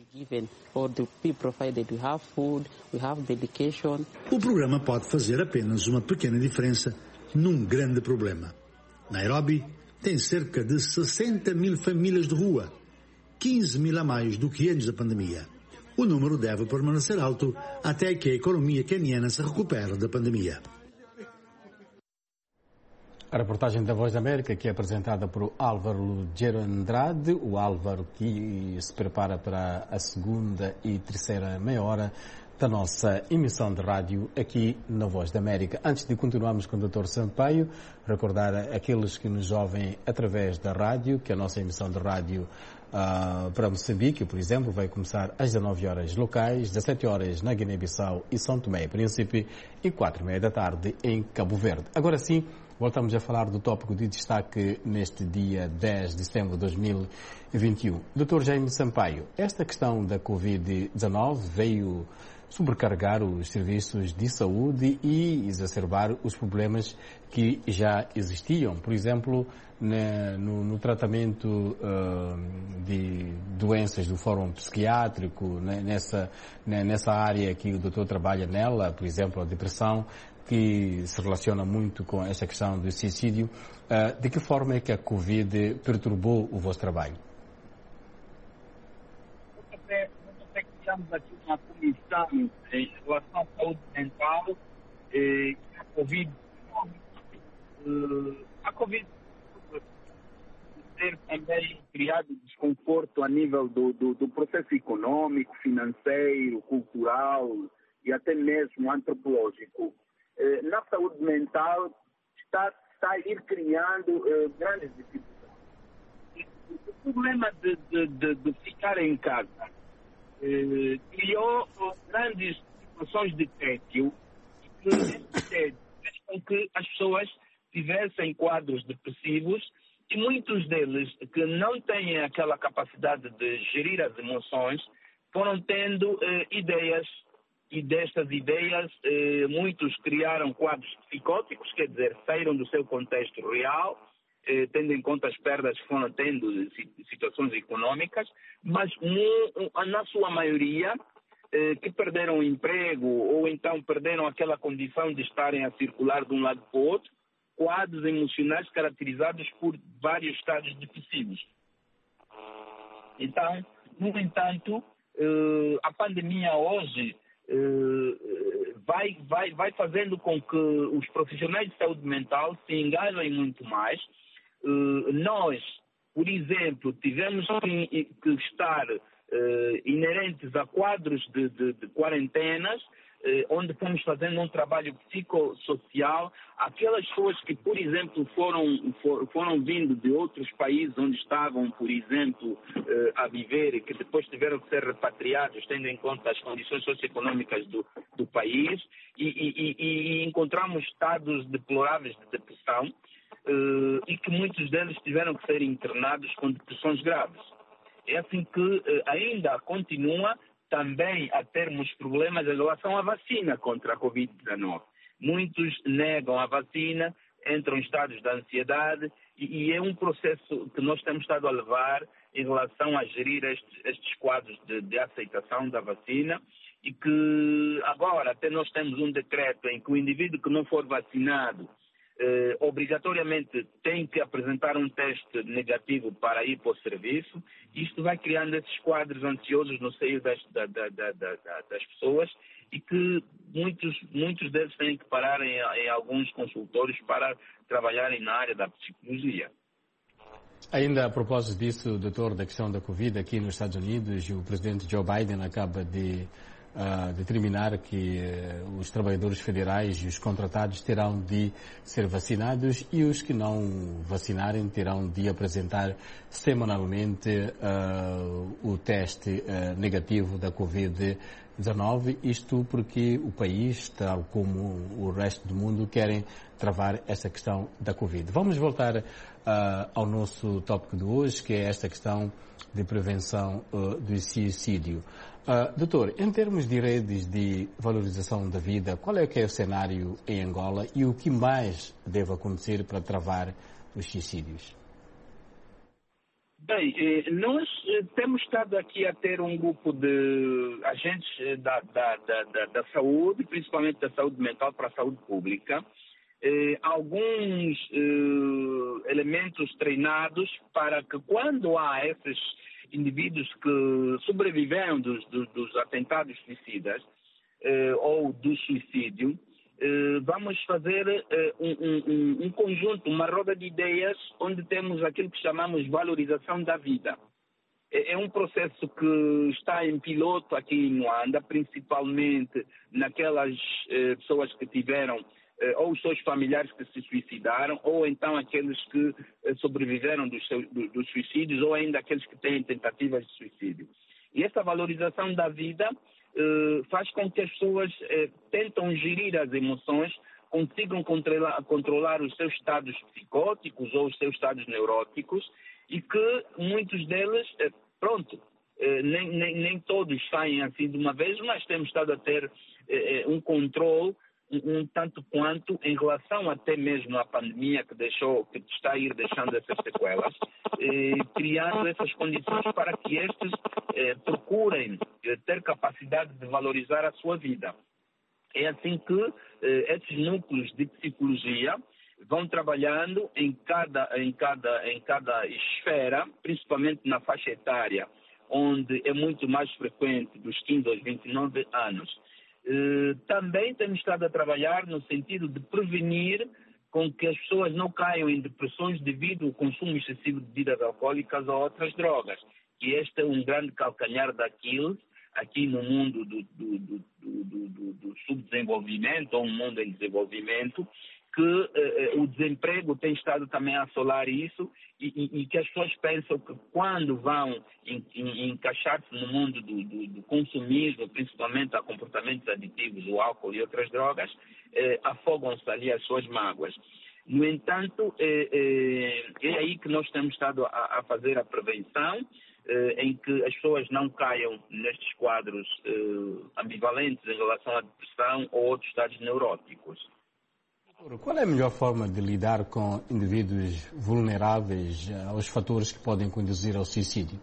O programa pode fazer apenas uma pequena diferença num grande problema. Nairobi, tem cerca de sessenta mil famílias de rua, quinze mil a mais do que antes da pandemia. O número deve permanecer alto até que a economia queniana se recupere da pandemia. A reportagem da Voz da América, que é apresentada por Álvaro Lugero Andrade, o Álvaro que se prepara para a segunda e terceira meia hora da nossa emissão de rádio aqui na Voz da América. Antes de continuarmos com o doutor Sampaio, recordar aqueles que nos ouvem através da rádio, que a nossa emissão de rádio uh, para Moçambique, por exemplo, vai começar às dezanove horas locais, dezessete horas na Guiné-Bissau e São Tomé e Príncipe e quatro e meia da tarde em Cabo Verde. Agora sim, voltamos a falar do tópico de destaque neste dia dez de setembro de dois mil e vinte e um. doutor Jaime Sampaio, esta questão da covid dezenove veio sobrecarregar os serviços de saúde e exacerbar os problemas que já existiam. Por exemplo, no, no tratamento uh, de doenças do fórum psiquiátrico, nessa, nessa área que o doutor trabalha nela, por exemplo, a depressão, que se relaciona muito com esta questão do suicídio. Uh, de que forma é que a Covid perturbou o vosso trabalho? Nós criamos aqui uma comissão em relação à saúde mental e a Covid. Uh, a Covid ter também criado desconforto a nível do, do, do processo econômico, financeiro, cultural e até mesmo antropológico. Na saúde mental está, está a ir criando uh, grandes dificuldades. O problema de, de, de, de ficar em casa uh, criou uh, grandes situações de tédio que fez com que as pessoas tivessem quadros depressivos e muitos deles que não têm aquela capacidade de gerir as emoções foram tendo uh, ideias. E destas ideias, eh, muitos criaram quadros psicóticos, quer dizer, saíram do seu contexto real, eh, tendo em conta as perdas que foram tendo de situações econômicas, mas mu, na sua maioria, eh, que perderam o emprego ou então perderam aquela condição de estarem a circular de um lado para o outro, quadros emocionais caracterizados por vários estados depressivos. Então, no entanto, eh, a pandemia hoje Uh, vai, vai, vai fazendo com que os profissionais de saúde mental se engajem muito mais. Uh, nós, por exemplo, tivemos que, que estar uh, inerentes a quadros de, de, de quarentenas, uh, onde fomos fazendo um trabalho psicossocial. Aquelas pessoas que, por exemplo, foram, for, foram vindo de outros países onde estavam, por exemplo, uh, a viver e que depois tiveram que ser repatriados, tendo em conta as condições socioeconômicas do, do país, e, e, e, e encontramos estados deploráveis de depressão, uh, e que muitos deles tiveram que ser internados com depressões graves. É assim que uh, ainda continua também a termos problemas em relação à vacina contra a covid dezenove. Muitos negam a vacina, entram em estados de ansiedade e, e é um processo que nós temos estado a levar em relação a gerir estes, estes quadros de, de aceitação da vacina e que agora até nós temos um decreto em que o indivíduo que não for vacinado eh, obrigatoriamente tem que apresentar um teste negativo para ir para o serviço. Isto vai criando esses quadros ansiosos no seio das, da, da, da, da, das pessoas e que muitos, muitos deles têm que parar em, em alguns consultórios para trabalharem na área da psicologia. Ainda a propósito disso, doutor, da questão da Covid aqui nos Estados Unidos, o presidente Joe Biden acaba de uh, determinar que uh, os trabalhadores federais e os contratados terão de ser vacinados e os que não vacinarem terão de apresentar semanalmente uh, o teste uh, negativo da Covid dezenove, isto porque o país, tal como o resto do mundo, querem travar esta questão da Covid. Vamos voltar uh, ao nosso tópico de hoje, que é esta questão de prevenção uh, do suicídio. Uh, doutor, em termos de redes de valorização da vida, qual é que é o cenário em Angola e o que mais deve acontecer para travar os suicídios? Bem, nós temos estado aqui a ter um grupo de agentes da, da, da, da, da saúde, principalmente da saúde mental para a saúde pública, eh, alguns eh, elementos treinados para que quando há esses indivíduos que sobreviveram dos, dos, dos atentados suicidas eh, ou do suicídio, eh, vamos fazer eh, um, um, um conjunto, uma roda de ideias onde temos aquilo que chamamos valorização da vida. É um processo que está em piloto aqui em Luanda, principalmente naquelas eh, pessoas que tiveram, eh, ou os seus familiares que se suicidaram, ou então aqueles que eh, sobreviveram dos, seus, do, dos suicídios, ou ainda aqueles que têm tentativas de suicídio. E essa valorização da vida eh, faz com que as pessoas eh, tentam gerir as emoções, consigam controlar, controlar os seus estados psicóticos ou os seus estados neuróticos, e que muitos deles, pronto, nem, nem, nem todos saem assim de uma vez, mas temos estado a ter um controle um, um tanto quanto em relação até mesmo à pandemia que deixou, que está a ir deixando essas sequelas, eh, criando essas condições para que estes eh, procurem ter capacidade de valorizar a sua vida. É assim que eh, esses núcleos de psicologia vão trabalhando em cada, em, cada, em cada esfera, principalmente na faixa etária, onde é muito mais frequente dos quinze aos vinte e nove anos. Eh, também temos estado a trabalhar no sentido de prevenir com que as pessoas não caiam em depressões devido ao consumo excessivo de bebidas alcoólicas ou outras drogas. E este é um grande calcanhar daquilo aqui no mundo do, do, do, do, do, do subdesenvolvimento, ou um mundo em desenvolvimento, que eh, o desemprego tem estado também a assolar isso e, e, e que as pessoas pensam que quando vão em, em, encaixar-se no mundo do, do, do consumismo, principalmente a comportamentos aditivos, o álcool e outras drogas, eh, afogam-se ali as suas mágoas. No entanto, eh, eh, é aí que nós temos estado a, a fazer a prevenção, eh, em que as pessoas não caiam nestes quadros eh, ambivalentes em relação à depressão ou outros estados neuróticos. Qual é a melhor forma de lidar com indivíduos vulneráveis aos fatores que podem conduzir ao suicídio?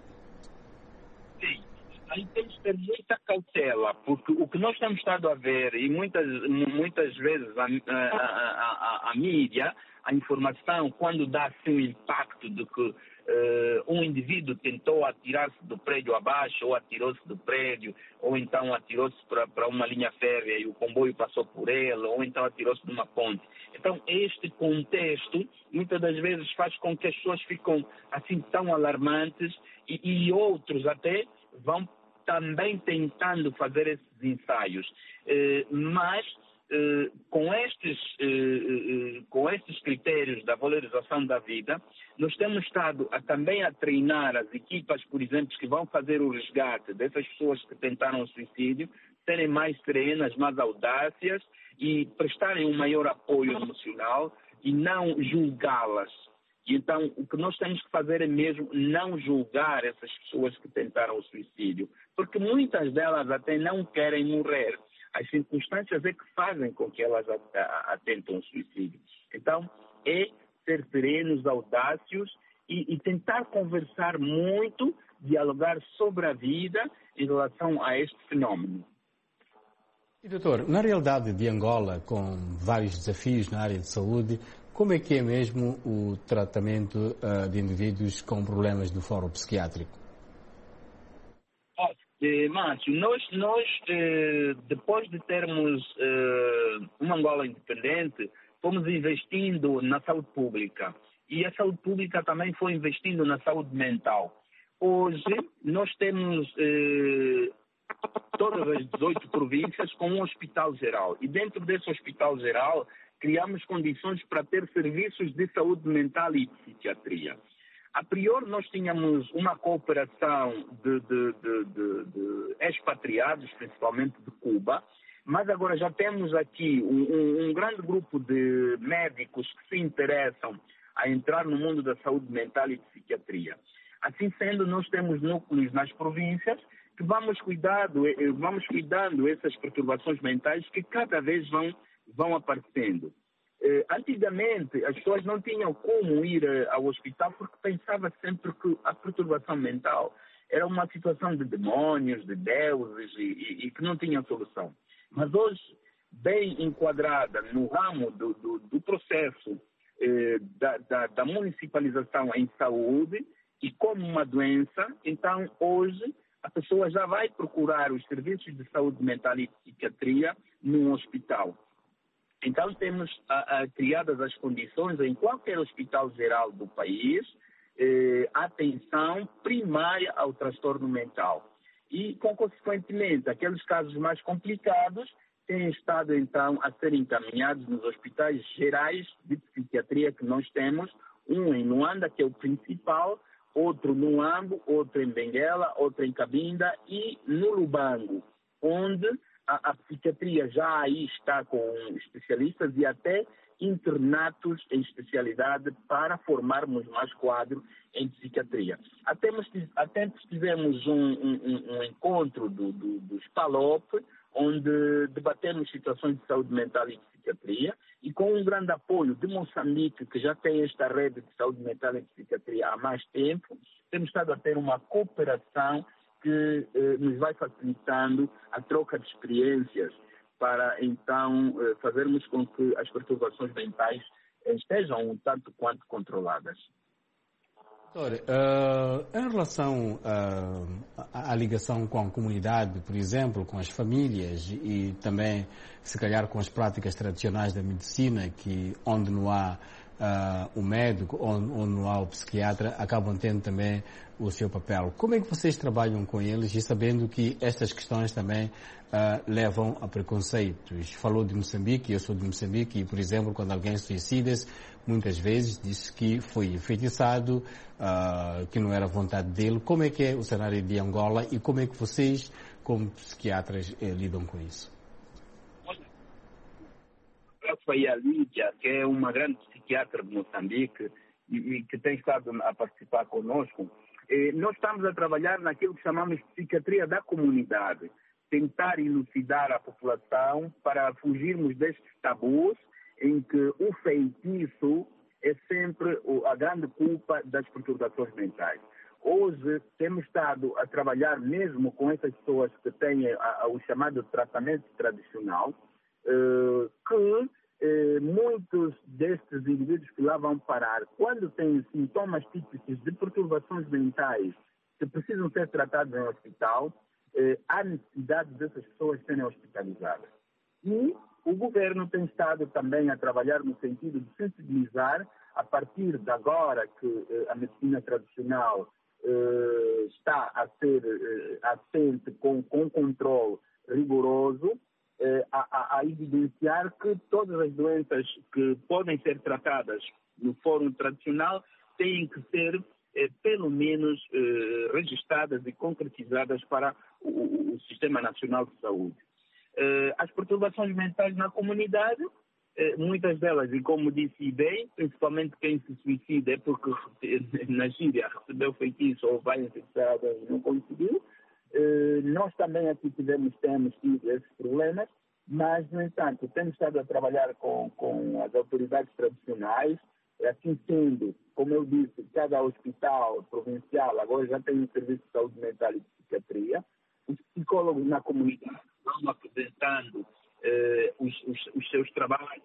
Sim, aí temos que ter muita cautela, porque o que nós temos estado a ver, e muitas, muitas vezes a, a, a, a, a mídia, a informação, quando dá assim o impacto de que Uh, um indivíduo tentou atirar-se do prédio abaixo, ou atirou-se do prédio, ou então atirou-se para uma linha férrea e o comboio passou por ele, ou então atirou-se de uma ponte. Então, este contexto, muitas das vezes, faz com que as pessoas ficam assim tão alarmantes e, e outros até vão também tentando fazer esses ensaios. Uh, mas, Uh, com, estes, uh, uh, com estes critérios da valorização da vida, nós temos estado a, também a treinar as equipas, por exemplo, que vão fazer o resgate dessas pessoas que tentaram o suicídio, serem mais serenas, mais audácias e prestarem um maior apoio emocional e não julgá-las. E então, o que nós temos que fazer é mesmo não julgar essas pessoas que tentaram o suicídio, porque muitas delas até não querem morrer. As circunstâncias é que fazem com que elas atentem ao suicídio. Então, é ser serenos, audácios e, e tentar conversar muito, dialogar sobre a vida em relação a este fenómeno. E, doutor, na realidade de Angola, com vários desafios na área de saúde, como é que é mesmo o tratamento uh, de indivíduos com problemas do foro psiquiátrico? Eh, Márcio, nós, nós eh, depois de termos eh, uma Angola independente, fomos investindo na saúde pública. E a saúde pública também foi investindo na saúde mental. Hoje, nós temos eh, todas as dezoito províncias com um hospital geral. E dentro desse hospital geral, criamos condições para ter serviços de saúde mental e psiquiatria. A priori, nós tínhamos uma cooperação de, de, de, de, de expatriados, principalmente de Cuba, mas agora já temos aqui um, um, um grande grupo de médicos que se interessam a entrar no mundo da saúde mental e psiquiatria. Assim sendo, nós temos núcleos nas províncias que vamos cuidando, vamos cuidando essas perturbações mentais que cada vez vão, vão aparecendo. Eh, antigamente, as pessoas não tinham como ir eh, ao hospital porque pensava sempre que a perturbação mental era uma situação de demónios, de deuses e, e, e que não tinha solução. Mas hoje, bem enquadrada no ramo do, do, do processo eh, da, da, da municipalização em saúde e como uma doença, então hoje a pessoa já vai procurar os serviços de saúde mental e psiquiatria num hospital. Então temos a, a, criadas as condições em qualquer hospital geral do país, eh, atenção primária ao transtorno mental. E, consequentemente, aqueles casos mais complicados têm estado, então, a ser encaminhados nos hospitais gerais de psiquiatria que nós temos, um em Luanda, que é o principal, outro no Ambo, outro em Benguela, outro em Cabinda e no Lubango, onde a, a psiquiatria já aí está com especialistas e até internatos em especialidade para formarmos mais quadro em psiquiatria. Até, até tivemos um, um, um encontro do, do, dos PALOP, onde debatemos situações de saúde mental e psiquiatria, e com um grande apoio de Moçambique, que já tem esta rede de saúde mental e psiquiatria há mais tempo, temos estado a ter uma cooperação que eh, nos vai facilitando a troca de experiências para, então, eh, fazermos com que as perturbações mentais estejam um tanto quanto controladas. Doutor, uh, em relação uh, à, à ligação com a comunidade, por exemplo, com as famílias e também, se calhar, com as práticas tradicionais da medicina, que onde não há uh, o médico, onde, onde não há o psiquiatra, acabam tendo também o seu papel. Como é que vocês trabalham com eles e sabendo que estas questões também uh, levam a preconceitos? Falou de Moçambique, eu sou de Moçambique e, por exemplo, quando alguém suicida-se, muitas vezes diz que foi enfeitiçado, uh, que não era vontade dele. Como é que é o cenário de Angola e como é que vocês, como psiquiatras, eh, lidam com isso? Foi a Lídia, que é uma grande psiquiatra de Moçambique e, e que tem estado a participar conosco. Eh, nós estamos a trabalhar naquilo que chamamos de psiquiatria da comunidade, tentar elucidar a população para fugirmos destes tabus em que o feitiço é sempre a grande culpa das perturbações mentais. Hoje temos estado a trabalhar mesmo com essas pessoas que têm a, a, o chamado tratamento tradicional, eh, que eh, muitos destes indivíduos que lá vão parar, quando têm sintomas típicos de perturbações mentais que precisam ser tratados em hospital, eh, há necessidade dessas pessoas serem hospitalizadas. E o governo tem estado também a trabalhar no sentido de sensibilizar, a partir de agora que eh, a medicina tradicional eh, está a ser eh, assente com, com controle rigoroso, eh, a, a, a evidenciar que todas as doenças que podem ser tratadas no fórum tradicional têm que ser, eh, pelo menos, eh, registradas e concretizadas para o, o Sistema Nacional de Saúde. As perturbações mentais na comunidade, muitas delas, e como disse bem, principalmente quem se suicida é porque na gíria recebeu feitiço ou vai infectado e não conseguiu. Nós também aqui tivemos, temos tido esses problemas, mas, no entanto, temos estado a trabalhar com, com as autoridades tradicionais, assim sendo, como eu disse, cada hospital provincial agora já tem um serviço de saúde mental e psiquiatria. Os psicólogos na comunidade estão apresentando eh, os, os, os seus trabalhos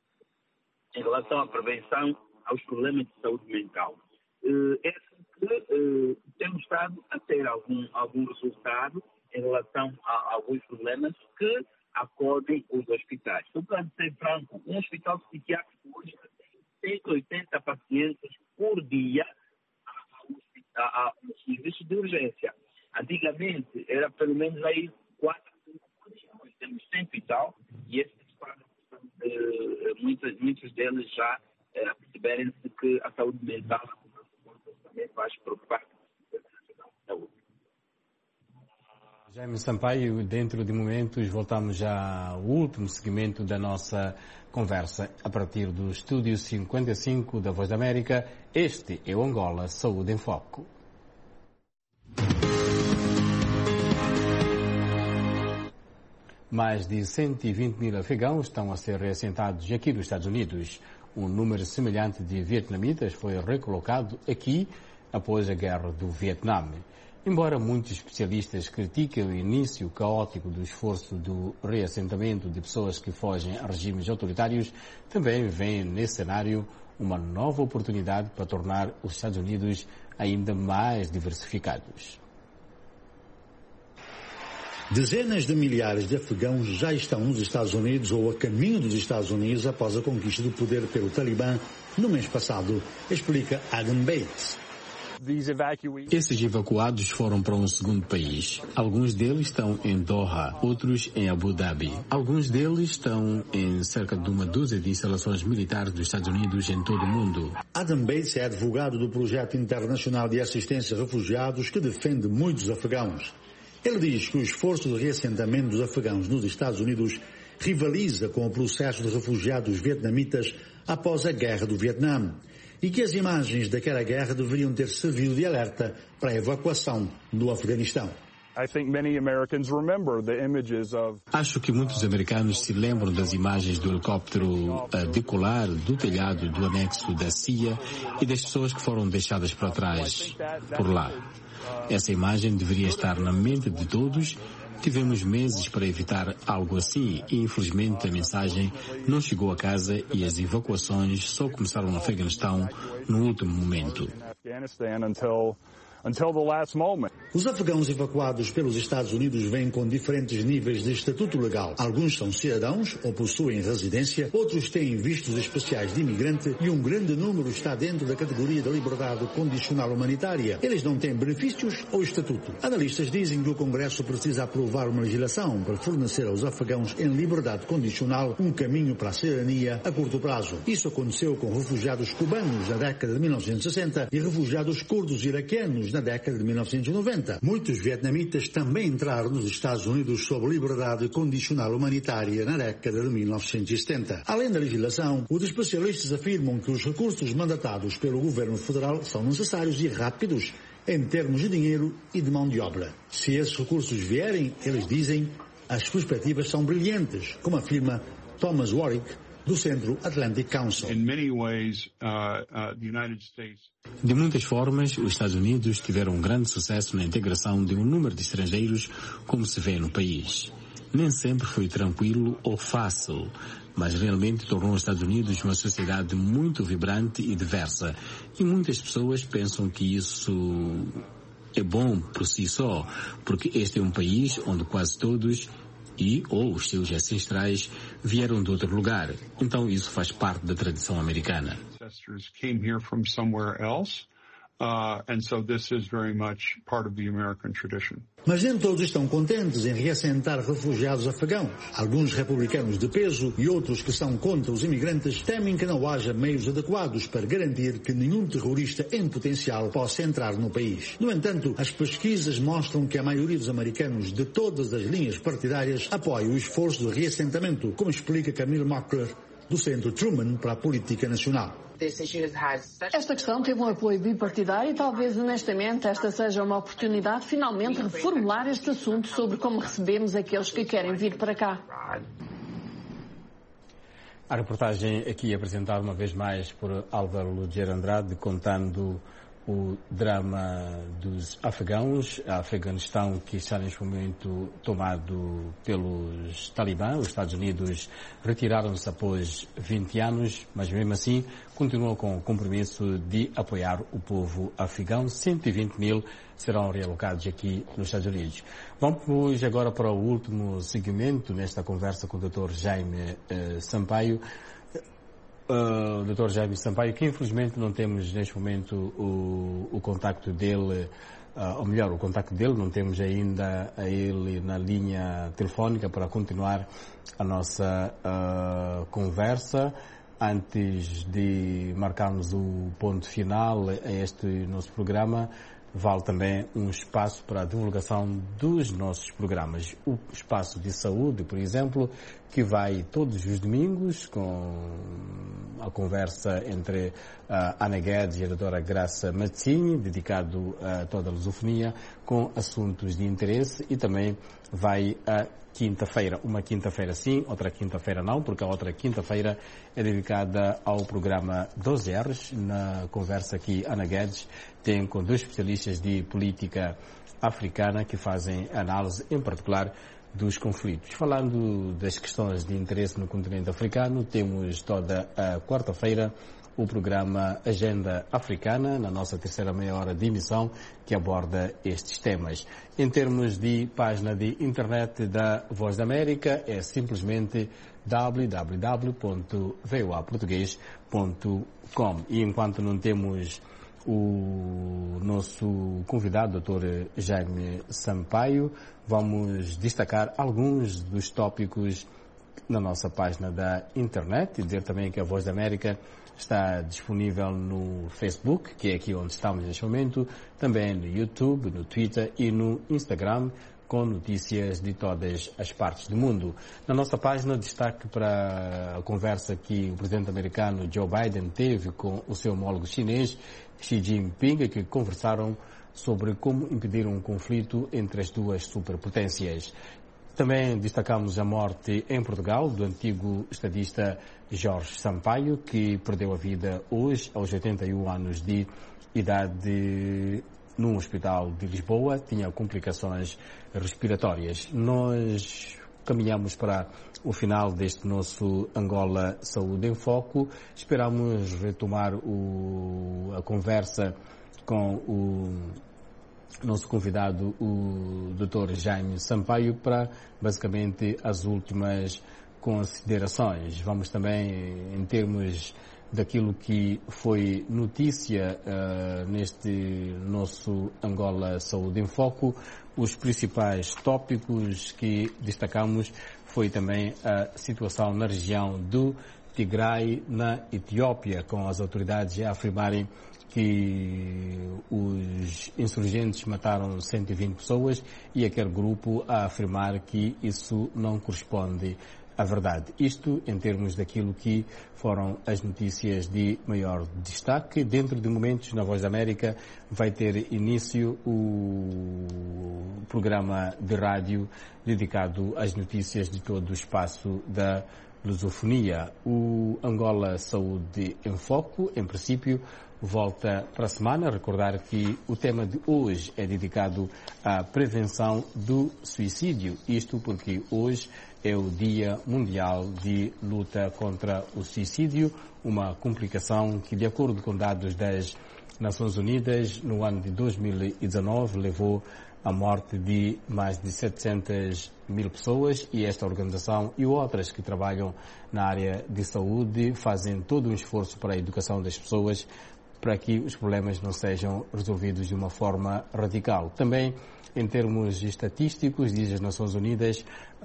em relação à prevenção aos problemas de saúde mental. Eh, é assim que eh, temos estado a ter algum, algum resultado em relação a, a alguns problemas que acodem os hospitais. Estou para ser franco, um hospital psiquiátrico hoje tem cento e oitenta pacientes por dia a, a, a, no serviço de urgência. Antigamente era pelo menos aí quatro, cinco por dia. Nós temos cento e tal, e esses quadros, uh, muitos, muitos deles já uh, perceberem-se que a saúde mental também faz preocupar a saúde. Jaime Sampaio, dentro de momentos voltamos já ao último segmento da nossa conversa a partir do Estúdio cinquenta e cinco da Voz da América. Este é o Angola Saúde em Foco. Mais de cento e vinte mil afegãos estão a ser reassentados aqui nos Estados Unidos. Um número semelhante de vietnamitas foi recolocado aqui após a guerra do Vietnã. Embora muitos especialistas critiquem o início caótico do esforço do reassentamento de pessoas que fogem a regimes autoritários, também veem nesse cenário uma nova oportunidade para tornar os Estados Unidos ainda mais diversificados. Dezenas de milhares de afegãos já estão nos Estados Unidos ou a caminho dos Estados Unidos após a conquista do poder pelo Talibã no mês passado, explica Adam Bates. Esses evacuados foram para um segundo país. Alguns deles estão em Doha, outros em Abu Dhabi. Alguns deles estão em cerca de uma dúzia de instalações militares dos Estados Unidos em todo o mundo. Adam Bates é advogado do Projeto Internacional de Assistência a Refugiados que defende muitos afegãos. Ele diz que o esforço de reassentamento dos afegãos nos Estados Unidos rivaliza com o processo de refugiados vietnamitas após a Guerra do Vietnã e que as imagens daquela guerra deveriam ter servido de alerta para a evacuação do Afeganistão. Acho que muitos americanos se lembram das imagens do helicóptero a decolar do telhado do anexo da C I A e das pessoas que foram deixadas para trás por lá. Essa imagem deveria estar na mente de todos. Tivemos meses para evitar algo assim e, infelizmente, a mensagem não chegou a casa e as evacuações só começaram no Afeganistão no último momento. Os afegãos evacuados pelos Estados Unidos vêm com diferentes níveis de estatuto legal. Alguns são cidadãos ou possuem residência, outros têm vistos especiais de imigrante e um grande número está dentro da categoria da liberdade condicional humanitária. Eles não têm benefícios ou estatuto. Analistas dizem que o Congresso precisa aprovar uma legislação para fornecer aos afegãos em liberdade condicional um caminho para a cidadania a curto prazo. Isso aconteceu com refugiados cubanos na década de mil novecentos e sessenta e refugiados curdos iraquianos na década de mil novecentos e noventa. Muitos vietnamitas também entraram nos Estados Unidos sob liberdade condicional humanitária na década de mil novecentos e setenta. Além da legislação, os especialistas afirmam que os recursos mandatados pelo governo federal são necessários e rápidos em termos de dinheiro e de mão de obra. Se esses recursos vierem, eles dizem, as perspectivas são brilhantes, como afirma Thomas Warwick, do Centro Atlantic Council. De muitas formas, os Estados Unidos tiveram um grande sucesso na integração de um número de estrangeiros, como se vê no país. Nem sempre foi tranquilo ou fácil, mas realmente tornou os Estados Unidos uma sociedade muito vibrante e diversa. E muitas pessoas pensam que isso é bom por si só, porque este é um país onde quase todos e ou os seus ancestrais vieram de outro lugar. Então isso faz parte da tradição americana. Uh, and so this is very much part of the American tradition. Mas nem todos estão contentes em reassentar refugiados afegãos. Alguns republicanos de peso e outros que são contra os imigrantes temem que não haja meios adequados para garantir que nenhum terrorista em potencial possa entrar no país. No entanto, as pesquisas mostram que a maioria dos americanos de todas as linhas partidárias apoia o esforço de reassentamento, como explica Camille Mockler, do Centro Truman para a Política Nacional. Esta questão teve um apoio bipartidário e talvez, honestamente, esta seja uma oportunidade de finalmente reformular este assunto sobre como recebemos aqueles que querem vir para cá. A reportagem aqui apresentada uma vez mais por Álvaro Lugero Andrade, contando o drama dos afegãos, a Afeganistão que está neste momento tomado pelos talibã. Os Estados Unidos retiraram-se após vinte anos, mas mesmo assim continuam com o compromisso de apoiar o povo afegão. cento e vinte mil serão realocados aqui nos Estados Unidos. Vamos agora para o último segmento nesta conversa com o doutor Jaime eh, Sampaio. Uh, doutor Jaime Sampaio, que infelizmente não temos neste momento o, o contacto dele, uh, ou melhor, o contacto dele, não temos ainda a ele na linha telefónica para continuar a nossa uh, conversa. Antes de marcarmos o ponto final a este nosso programa, vale também um espaço para a divulgação dos nossos programas. O espaço de saúde, por exemplo, que vai todos os domingos com a conversa entre a Ana Guedes e a doutora Graça Mazzini, dedicado a toda a lusofonia, com assuntos de interesse, e também vai a quinta-feira, uma quinta-feira sim, outra quinta-feira não, porque a outra quinta-feira é dedicada ao programa doze R's, na conversa que Ana Guedes tem com dois especialistas de política africana que fazem análise, em particular, dos conflitos. Falando das questões de interesse no continente africano, temos toda a quarta-feira o programa Agenda Africana, na nossa terceira meia hora de emissão, que aborda estes temas. Em termos de página de internet da Voz da América, é simplesmente w w w ponto v o a português ponto com. E enquanto não temos o nosso convidado, doutor Jaime Sampaio, vamos destacar alguns dos tópicos na nossa página da internet e dizer também que a Voz da América está disponível no Facebook, que é aqui onde estamos neste momento, também no YouTube, no Twitter e no Instagram, com notícias de todas as partes do mundo. Na nossa página, destaque para a conversa que o presidente americano Joe Biden teve com o seu homólogo chinês, Xi Jinping, que conversaram sobre como impedir um conflito entre as duas superpotências. Também destacamos a morte em Portugal do antigo estadista Jorge Sampaio, que perdeu a vida hoje, aos oitenta e um anos de idade, num hospital de Lisboa, tinha complicações respiratórias. Nós caminhamos para o final deste nosso Angola Saúde em Foco. Esperamos retomar o, a conversa com o nosso convidado, o doutor Jaime Sampaio, para basicamente as últimas considerações. Vamos também, em termos daquilo que foi notícia uh, neste nosso Angola Saúde em Foco, os principais tópicos que destacamos foi também a situação na região do Tigray, na Etiópia, com as autoridades a afirmarem que os insurgentes mataram cento e vinte pessoas e aquele grupo a afirmar que isso não corresponde à verdade. Isto em termos daquilo que foram as notícias de maior destaque. Dentro de momentos, na Voz da América, vai ter início o programa de rádio dedicado às notícias de todo o espaço da lusofonia. O Angola Saúde em Foco, em princípio, volta para a semana. Recordar que o tema de hoje é dedicado à prevenção do suicídio. Isto porque hoje é o Dia Mundial de Luta contra o Suicídio, uma complicação que, de acordo com dados das Nações Unidas, no ano de dois mil e dezenove levou à morte de mais de setecentas mil pessoas, e esta organização e outras que trabalham na área de saúde fazem todo um esforço para a educação das pessoas para que os problemas não sejam resolvidos de uma forma radical. Também, em termos estatísticos, diz as Nações Unidas,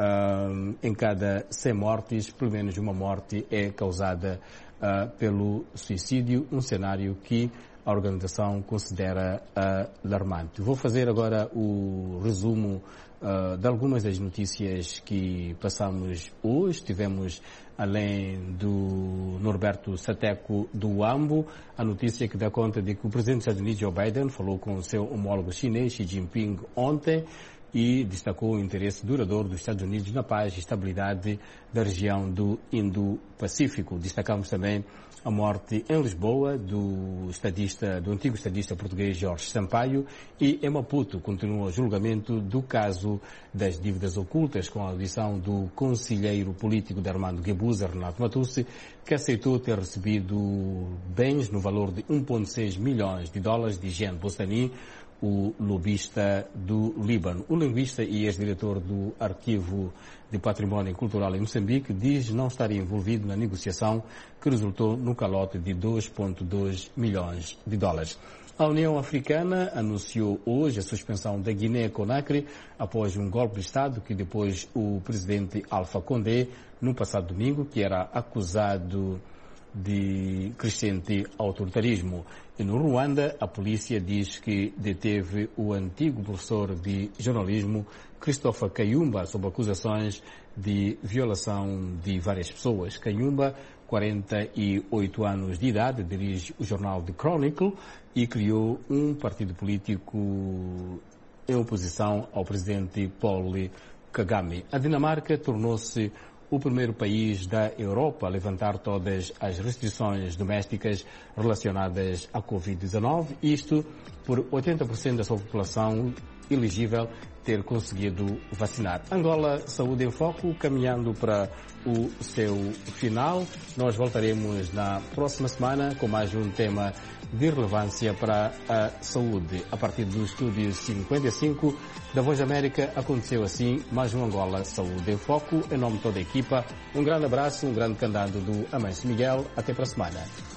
uh, em cada cem mortes, pelo menos uma morte é causada uh, pelo suicídio, um cenário que a organização considera uh, alarmante. Vou fazer agora o resumo uh, de algumas das notícias que passamos hoje. Tivemos, além do Norberto Sateco do Ambo, a notícia que dá conta de que o presidente dos Estados Unidos, Joe Biden, falou com o seu homólogo chinês, Xi Jinping, ontem, e destacou o interesse duradouro dos Estados Unidos na paz e estabilidade da região do Indo-Pacífico. Destacamos também a morte em Lisboa do estadista, do antigo estadista português Jorge Sampaio, e em Maputo continua o julgamento do caso das dívidas ocultas, com a audição do conselheiro político de Armando Guebuza, Renato Matucci, que aceitou ter recebido bens no valor de um vírgula seis milhões de dólares de Jean Bostani, o lobista do Líbano. O linguista e ex-diretor do Arquivo de Património Cultural em Moçambique diz não estar envolvido na negociação que resultou no calote de dois vírgula dois milhões de dólares. A União Africana anunciou hoje a suspensão da Guiné-Conakry após um golpe de Estado que depois o presidente Alpha Condé, no passado domingo, que era acusado de crescente autoritarismo. E no Ruanda, a polícia diz que deteve o antigo professor de jornalismo Christopher Kayumba sob acusações de violação de várias pessoas. Kayumba, quarenta e oito anos de idade, dirige o jornal The Chronicle e criou um partido político em oposição ao presidente Paul Kagame. A Dinamarca tornou-se o primeiro país da Europa a levantar todas as restrições domésticas relacionadas à covid dezenove, isto por oitenta por cento da sua população elegível ter conseguido vacinar. Angola Saúde em Foco, caminhando para o seu final. Nós voltaremos na próxima semana com mais um tema de relevância para a saúde. A partir do Estúdio cinquenta e cinco da Voz América, aconteceu assim mais um Angola Saúde em Foco. Em nome de toda a equipa, um grande abraço, um grande candado do Amancio Miguel. Até para a semana.